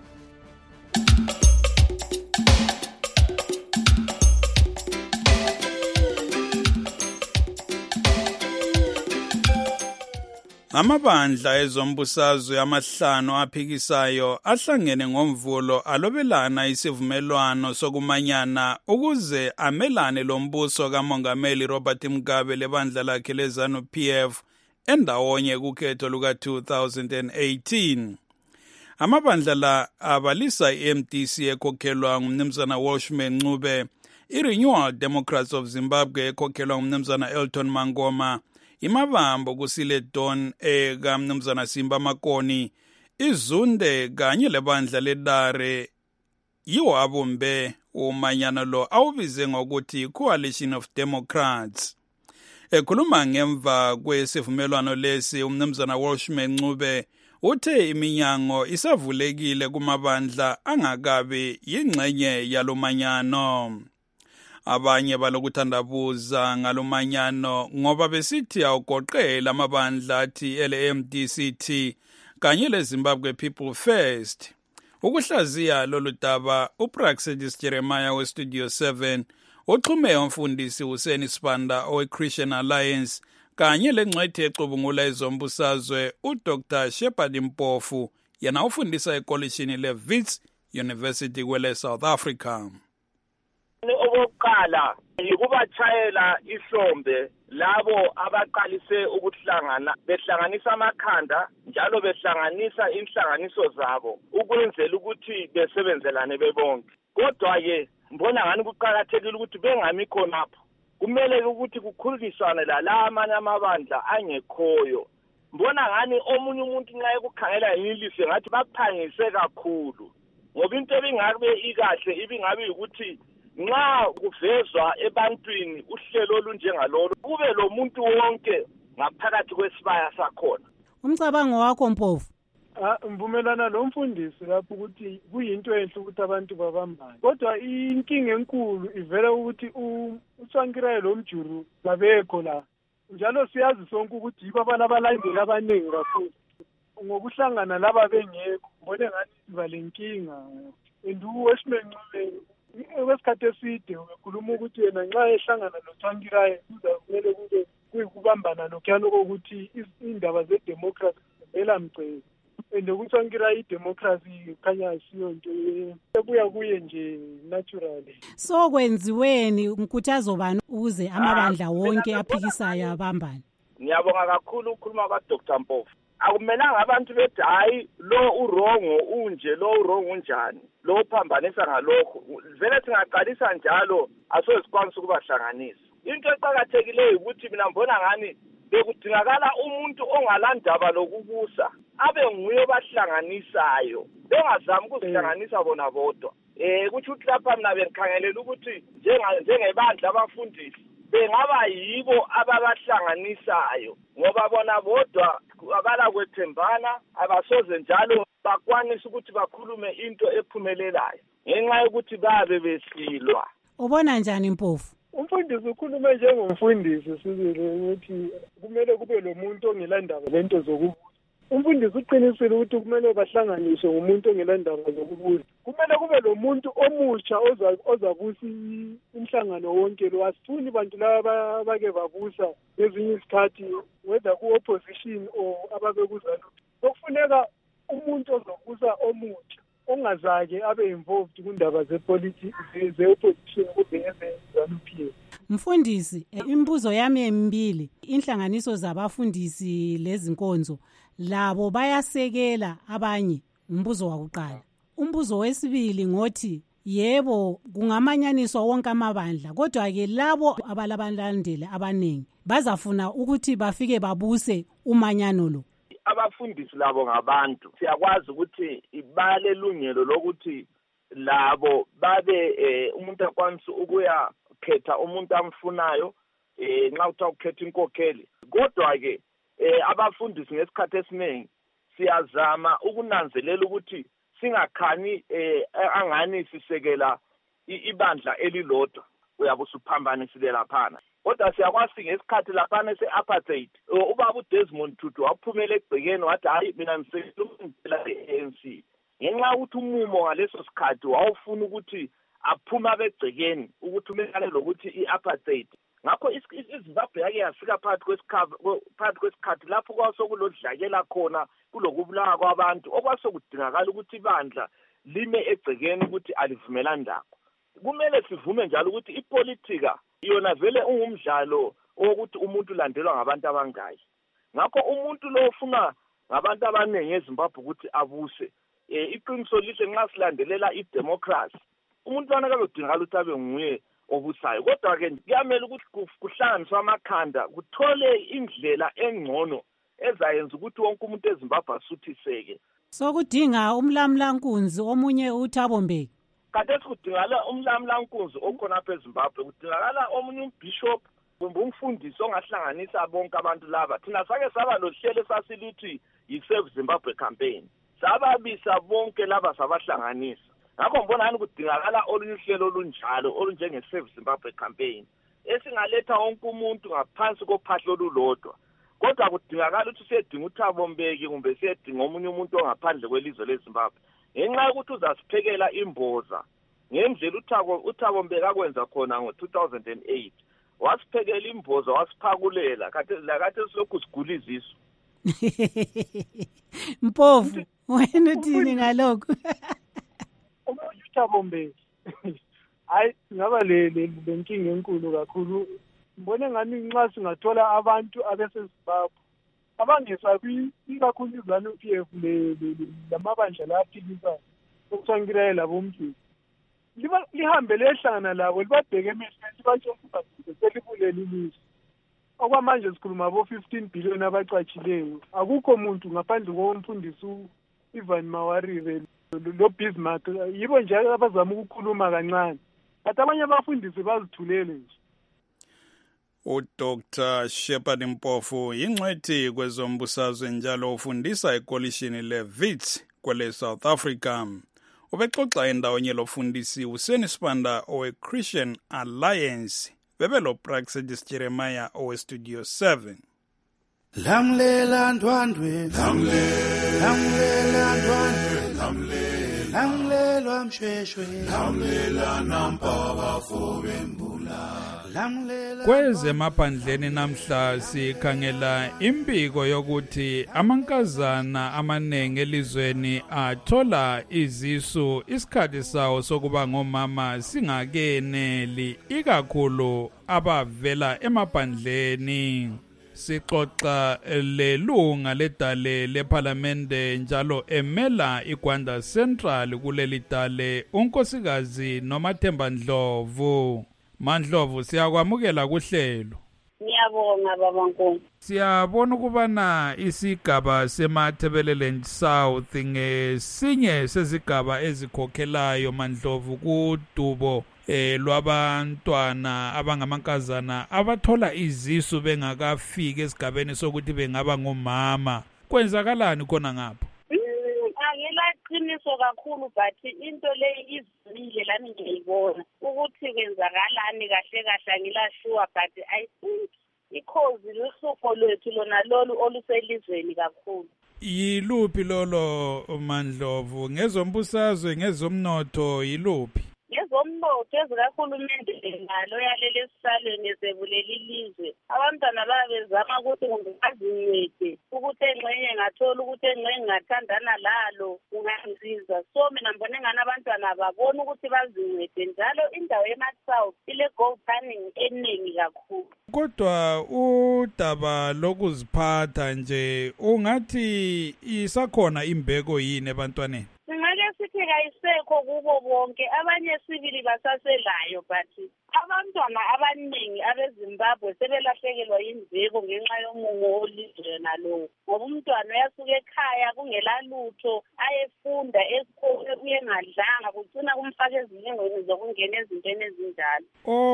Amabandla ezombusazwe amahlanu aphikisayo ahlangene ngomvulo alobelana isivumelwano sokumanyana ukuze amelane lombuso kaMongameli Robert Mugabe lebandla lakhe leZANU-PF endawonye kukhetho luka-2018. Amabandla la abalisa i-MDC ekhokhelwa ngumnumzana Washman Ncube, i-Renewal Democrats of Zimbabwe ekhokhelwa ngumnumzana Elton Mangoma, imabambo kusile Don kamnumzana Simba Makoni, izunde kanye lebandla ledare yiwo abumbe umanyano lo awubize ngokuthi Coalition of Democrats. Ekhuluma ngemva kwesivumelwano lesi umnumzana Washman Ncube uthe iminyango isavulekile kumabandla angakabe yingxenye yalomanyano. Abanye balokuthandabuza ngalomanyano ngoba besithi awugoqela amabandla athi LMDCT kanye leZimbabwe People First. Ukuhlaziya lolu daba uPraxedis Jeremiah weStudio 7 uxhume umfundisi Hussein Sibanda oweChristian Alliance kanye lengcwethi exubungula ezombusazwe uDr Shepard Mpofu yena ufundisa ekolishini leWits University kwele South Africa. Okokuqala yikubatshayela ihlombe labo abaqalise ukuhlangana behlanganisa amakhanda njalo behlanganisa inhlanganiso zabo ukwenzela ukuthi besebenzelane bebonke. Kodwa ke mbona ngani kuqhakathekile ukuthi bengami khonapho. Kumele ukuthi kukhulunyiswane la amanye amabandla angekhoyo. Mbona ngani omunye umuntu nxa ekukhangela yilise ngathi baphangise kakhulu. Ngoba into ebingabe ikahle ibingabe ukuthi nxa kuvezwa ebantwini uhlelo olunjengalolo kube lo muntu wonke ngaphakathi kwesibaya sakhona. Umcabango wakho Mpofu? Mvumelana lomfundisi lapho ukuthi kuyinto enhle ukuthi abantu babambane. Kodwa inkinga enkulu ivela ukuthi uSwankirayo lomjuru babekho la. Njalo siyazi sonke ukuthi yibo abalandeli abaningi kakhulu. Ngokuhlangana laba bengekho mbone ngathi sibalenkinga. Washman Ncube kwesikhathi eside ukhuluma ukuthi yena nxa ehlangana noSwankirayo kuzamele kube kuyikubambana lokhuyana kokuthi indaba zedemocracy zivela mcebo. UkuSwankirayo idemocracy khanya asiyo nto ebuya kuye nje naturally. So kwenziweni nkuthazo bani ukuze amabandla wonke aphikisayo abambane? Ngiyabonga kakhulu ukukhuluma kwaDr Mpofu. Akumelanga abantu bethi hayi lo urongo unje lo urongo unjani lo uphambanisa ngalokho vele singaqalisa njalo asosikwanisa ukubahlanganisa. Into eqhakathekileyo ukuthi mina mbona ngani bekudingakala umuntu ongalandaba lokubusa abe nguye bahlanganisayo bengazami ukuzihlanganisa bona bodwa. Kuthi uthi lapha mina bengikhangelela ukuthi njengebandla abafundisi bengaba yibo ababahlanganisayo ngoba bona bodwa abala kwethembana abasoze njalo bakwanisa ukuthi bakhulume into ephumelelayo ngenxa yokuthi babe besilwa. Ubona njani Mpofu? Umfundisi ukhulume njengomfundisi sizile ukuthi kumele kube lo muntu ongelandaba lento zokubusa. Umfundisi uqinisile ukuthi kumele bahlanganiswe ngumuntu ongelandaba zokubusa. kumele kube lo muntu omutsha ozabusa umhlangano wonke lo. Asifuni bantu laba bake babusa ngezinye isikhathi whether ku-opposition or ababekuzanu. Kufuneka umuntu ozobusa omutsha ongazake abe involved kundaba ze-opposition kumbe eze-ZANU-PF. Mfundisi, imibuzo yami emibili, inhlanganiso zabafundisi lezinkonzo labo bayasekela abanye. Umbuzo wakuqala. Umbuzo wesibili ngothi yebo kungamanyaniswa wonke amabandla, kodwa ke labo abalabalandeli abaningi bazafuna ukuthi bafike babuse umanyano lo. Abafundisi labo ngabantu, siyakwazi ukuthi balelungelo lokuthi labo babe umuntu akwanisa ukuya khetha umuntu amfunayo nxa utha ukhetha inkokheli. Kodwa ke abafundisi ngesikhathi esiningi siyazama ukunanzelela ukuthi singakhani angani sisekela ibandla elilodwa uyabe usuphambanisile laphana. Kodwa siyakwazi ngesikhathi laphana se-apartheid ubaba uDesmond Tutu waphumela egcekeni wathi hayi mina ngisekela i-ANC ngenxa ukuthi umumo ngaleso sikhathi wawufuna ukuthi aphuma begcekeni ukuthi umelane lokuthi i-apartheid. Ngakho iZimbabwe yake yafika phakathi kwesikhathi lapho kwasokulodlakela khona kulokubulawa kwabantu okwasokudingakala ukuthi ibandla lime egcekeni ukuthi alivumela ndaba. Kumele sivume njalo ukuthi ipolitika yona vele ungumdlalo wokuthi umuntu ulandelwa ngabantu abangayi. Ngakho umuntu lo ufuna ngabantu abaningi eZimbabwe ukuthi abuse. Iqiniso lihle nxa silandelela idemocracy. Umuntu lana kalodingakala ukuthi abe nguye obusayo. Kodwa ke kuyamela ukuthi kuhlanganiswe amakhanda kuthole indlela engcono ezayenza ukuthi wonke umuntu eZimbabwe asuthiseke. Sokudinga umlamlankunzi omunye uThabo Mbeki. Kade sikudingala umlamlankunzi okhona apha eZimbabwe, kudingakala omunye umbishop kumbe umfundisi ongahlanganisa bonke abantu laba. Thina sake saba lohlelo sasilithi yi-Save Zimbabwe campaign. Sababisa bonke laba sabahlanganisa. Ngakho ngibona ngani kudingakala olunye uhlelo olunjalo olunjenge-Save Zimbabwe campaign esingaletha wonke umuntu ngaphansi kophahlo olulodwa. Kodwa kudingakala ukuthi siyedinga uThabo Mbeki kumbe siyedinga omunye umuntu ongaphandle kwelizwe leZimbabwe ngenxa yokuthi uzasiphekela imboza ngendlela uThabo Mbeki akwenza khona ngo-2008. Wasiphekela imboza wasiphakulela kade silokhu sigula izisu. Mpofu wena uthini ngalokho? uThabo Mbeki hayi ngaba lenkinga enkulu kakhulu. Ngibone ngani nxa singathola abantu abeseZimbabwe abangesabi ikakhulu iZANU-PF lamabandla laphikisayo okuthiwa labomthu lihambe lehlangana labo libabheke emehlweni libatshela ukuthi selibulele ilizwe. Okwamanje sikhuluma bo-15 billion abacatshileyo. Akukho muntu ngaphandle komfundisi Ivan Mawarire lo Bismarck yibo nje abazama ukukhuluma kancane. Kanti abanye abafundisi bazithulele nje. uDr Shepard Mpofu yingcwethi kwezombusazwe njalo ufundisa ekolishini leWits kwele South Africa. Ubexoxa endawonye lofundisi uSeni Sibanda owe-Christian Alliance bebelo Praxedis Jeremiah owe-Studio 7. Lamlela ndwandwe lamlela ndwandwe lamlela mshweshwe lamlela nampaba fobembula. Kwezemaphandleni namhla sikhangela impiko yokuthi amankazana amaningi elizweni athola izisu isikhathi sawo sokuba ngomama singakeneli ikakhulu abavela emaphandleni. Sixoxa lelunga ledale leParliamente njalo emela iGwanda Central kuleli dale unkosikazi Nomathemba Ndlovu. Mandlovu siyakwamukela kuhlelo. Ngiyabonga baba Nkosi. Siyabona ukubana isigaba seMathebeleland South ngesinye sezigaba ezikhokhelayo Mandlovu kudubo lwabantwana abangamankazana abathola izisu bengakafiki esigabeni sokuthi bengaba ngomama. Kwenzakalani khona ngapho? Angilaqiniso kakhulu but into le izile lami ngiyibona ukuthi kwenzakalani kahle kahle angilashuwa but I think ikhozi luhlupho lwethu lona lolu oluselizweni kakhulu. yiluphi lolo Mandlovu? Ngezombusazwe, ngezomnotho, yiluphi? Ngezomnotho ezikahulumende nalo yalele esihlalweni esebuleli ilizwe. Abantwana babezama ukuthi kungazincede ukuthi engxenye ngathola ukuthi engxenye ngathandana lalo kungangisiza. So mina mbona engane abantwana babona ukuthi bazincede njalo indawo ema-South ile gold farming eningi kakhulu. Kodwa udaba lokuziphatha nje ungathi isakhona imbeko yini ebantwaneni? Ngeke sithi kayisekho kubo bonke, abanye sibili basaselayo, but abantwana abaningi abeZimbabwe sebelahlekelwa yimveko ngenxa yomungo olizwe nalowo. Ngoba umntwana uyasuka ekhaya kungela lutho, ayefunda esikole kuyengadlanga, kugcina kumfaka ezilingweni zokungena ezintweni ezinjalo.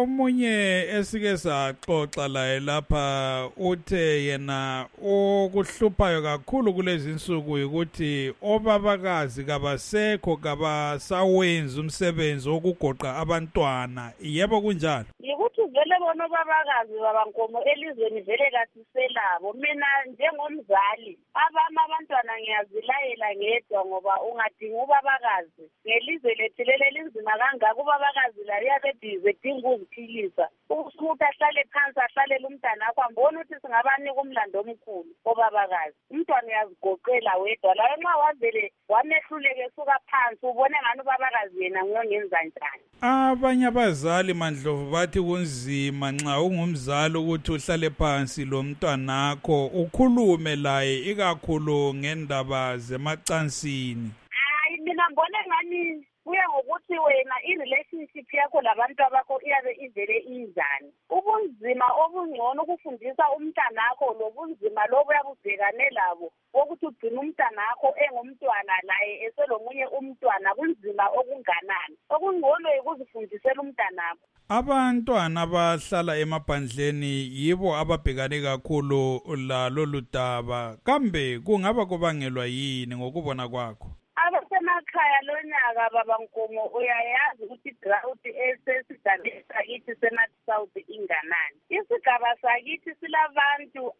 Omunye esike saxoxa laye lapha uthe yena okuhluphayo kakhulu kulezi insuku ukuthi obabakazi kabasekho, kabasawenza umsebenzi wokugoqa abantwana. Yebo kunjalo? Yikuthi vele bona obabakazi babankomo elizweni vele kasiselabo. Mina njengomzali abantwana ngiyazilayela ngedwa ngoba ungadinga ubabakazi. Ngelizwe lethu lele linzima kangaka ubabakazi la uyabedize edinga ukuziphilisa. Ukuthi ahlale phansi ahlalele umntwana akho ambona ukuthi singabanika umlando omkhulu obabakazi. Umntwana uyazigoqela wedwa la nxa wavele wamehluleke esuka phansi ubone ngani ubabakazi yena ngongenza njani. Abanye abazali Mandlovu bathi kunzima nxa ungumzali ukuthi uhlale phansi lo mntwanakho ukhulume laye ikakhulu ngendaba zemacansini. Hayi mina mbona ngani kuya ngokuthi wena i-relationship yakho labantu abakho iyabe ivele injani. Ubunzima obungcono ukufundisa umntanakho lobunzima lobo uyabubhekane labo wokuthi ugcina umntanakho engumntwana laye eselomunye umntwana kunzima okunganani. Okungcono yikuzifundisela umntanakho. Abantwana abahlala emaphandleni yibo ababhekane kakhulu lolu daba. Kambe kungaba kubangelwa yini ngokubona kwakho? Abasemakhaya lonyaka babankomo uyayazi ukuthi drought esesigabeni sakithi sema-South inganani. Isigaba sakithi silabantu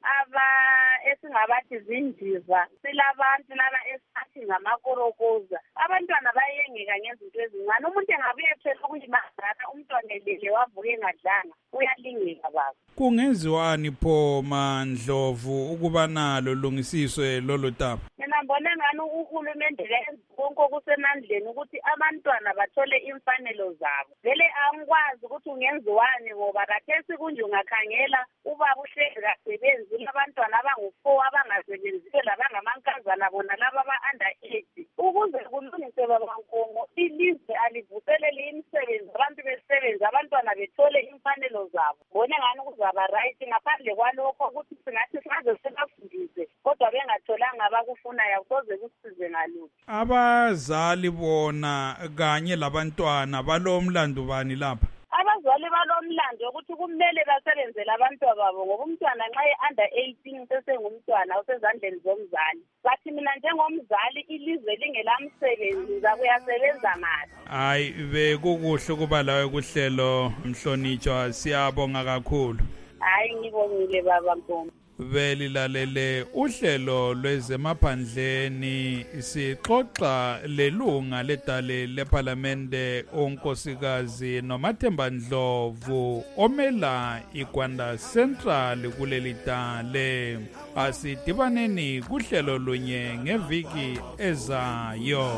esingabathi zindiza, silabantu laba esithi ngamakorokoza. Abantwana bayengeka ngezinto ezincane. Umuntu engabuye ethwele okuyimazana umntwana elele wavuka engadlanga uyalingeka baba. Kungenziwani pho Mandlovu ukuba nalo lungisiswe lolu daba? Mina mbona ngani uhulumende kenza konke okusemandleni ukuthi abantwana bathole imfanelo zabo. Vele angikwazi ukuthi ungenziwani ngoba kathesi kunje ungakhangela ubaba uhlezi kasebenzi abantwana abangu-4 abangasebenziyo labangamankazana bona laba aba-under 8. Ukuze kulungiswe babankomo ilizwe alivuselele imisebenzi, abantu besebenzi, abantwana bethole imfanelo zabo. Mbone ngani kuzaba right ngaphandle kwalokho ukuthi singathi singaze sibafundise kodwa bengatholanga abakufunayo kuze kusize ngalutho. Abazali bona kanye labantwana balomlando bani lapha? Abazali balomlando ukuthi kumele basebenzele abantwana babo ngoba umntwana nxa under 18 sesengumntwana usezandleni zomzali. Bathi mina njengomzali ilizwe lingelamsebenzi zakuyasebenza ngani? Hayi bekukuhle kuba lawe kuhlelo Mhlonitshwa, siyabonga kakhulu. Hayi ngibongile baba Nkomo. Belilalele uhlelo lwezemaphandleni sixoxa lelunga ledale leParlamente unkosikazi Nomathemba Ndlovu omela iGwanda Central kuleli dale. Asidibaneni kuhlelo lunye ngeviki ezayo.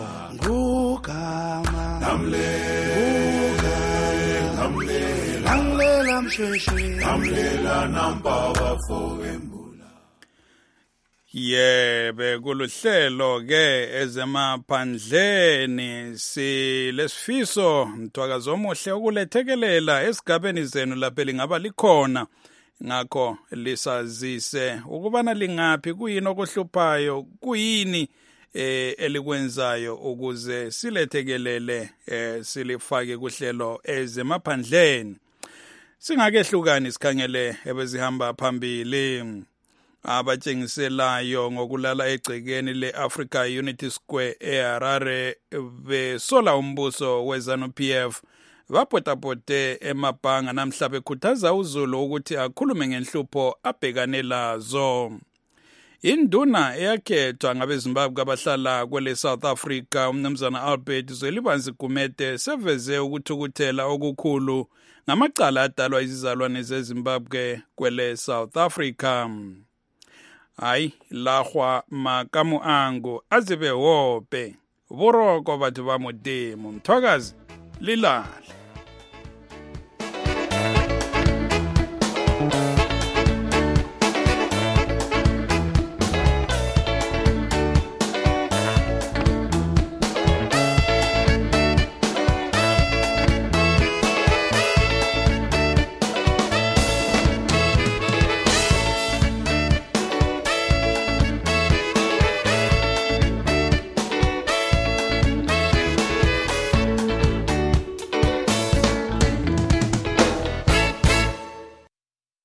Ngugama namlela mshweshwe namlela nampaba fowembula. Yebe kuluhlelo ke ezemaphandleni silesifiso mthwakazi omuhle ukulethekelela esigabeni zenu lapha lingaba likhona. Ngakho lisazise ukubana lingapi, kuyini okuhluphayo, kuyini elikwenzayo ukuze silethekelele silifake kuhlelo ezemaphandleni. Singakehlukani sikhangele ebezihamba phambili abatshengiselayo ngokulala egcekeni le-Africa Unity Square eHarare besola umbuso we-ZANU-PF bapotapote emabhanga namhla bekhuthaza uZulu ukuthi akhulume ngenhlupho abhekane lazo. Induna eyakhethwa ngabeZimbabwe abahlala kwele South Africa umnumzana Albert Zwelibanzi Gumede seveze ukuthukuthela okukhulu ngamacala adalwa izizalwane zeZimbabwe kwele South Africa. Hayi lahwa makamu angu azibe wope boroko batho ba modimo Mthwakazi lilale.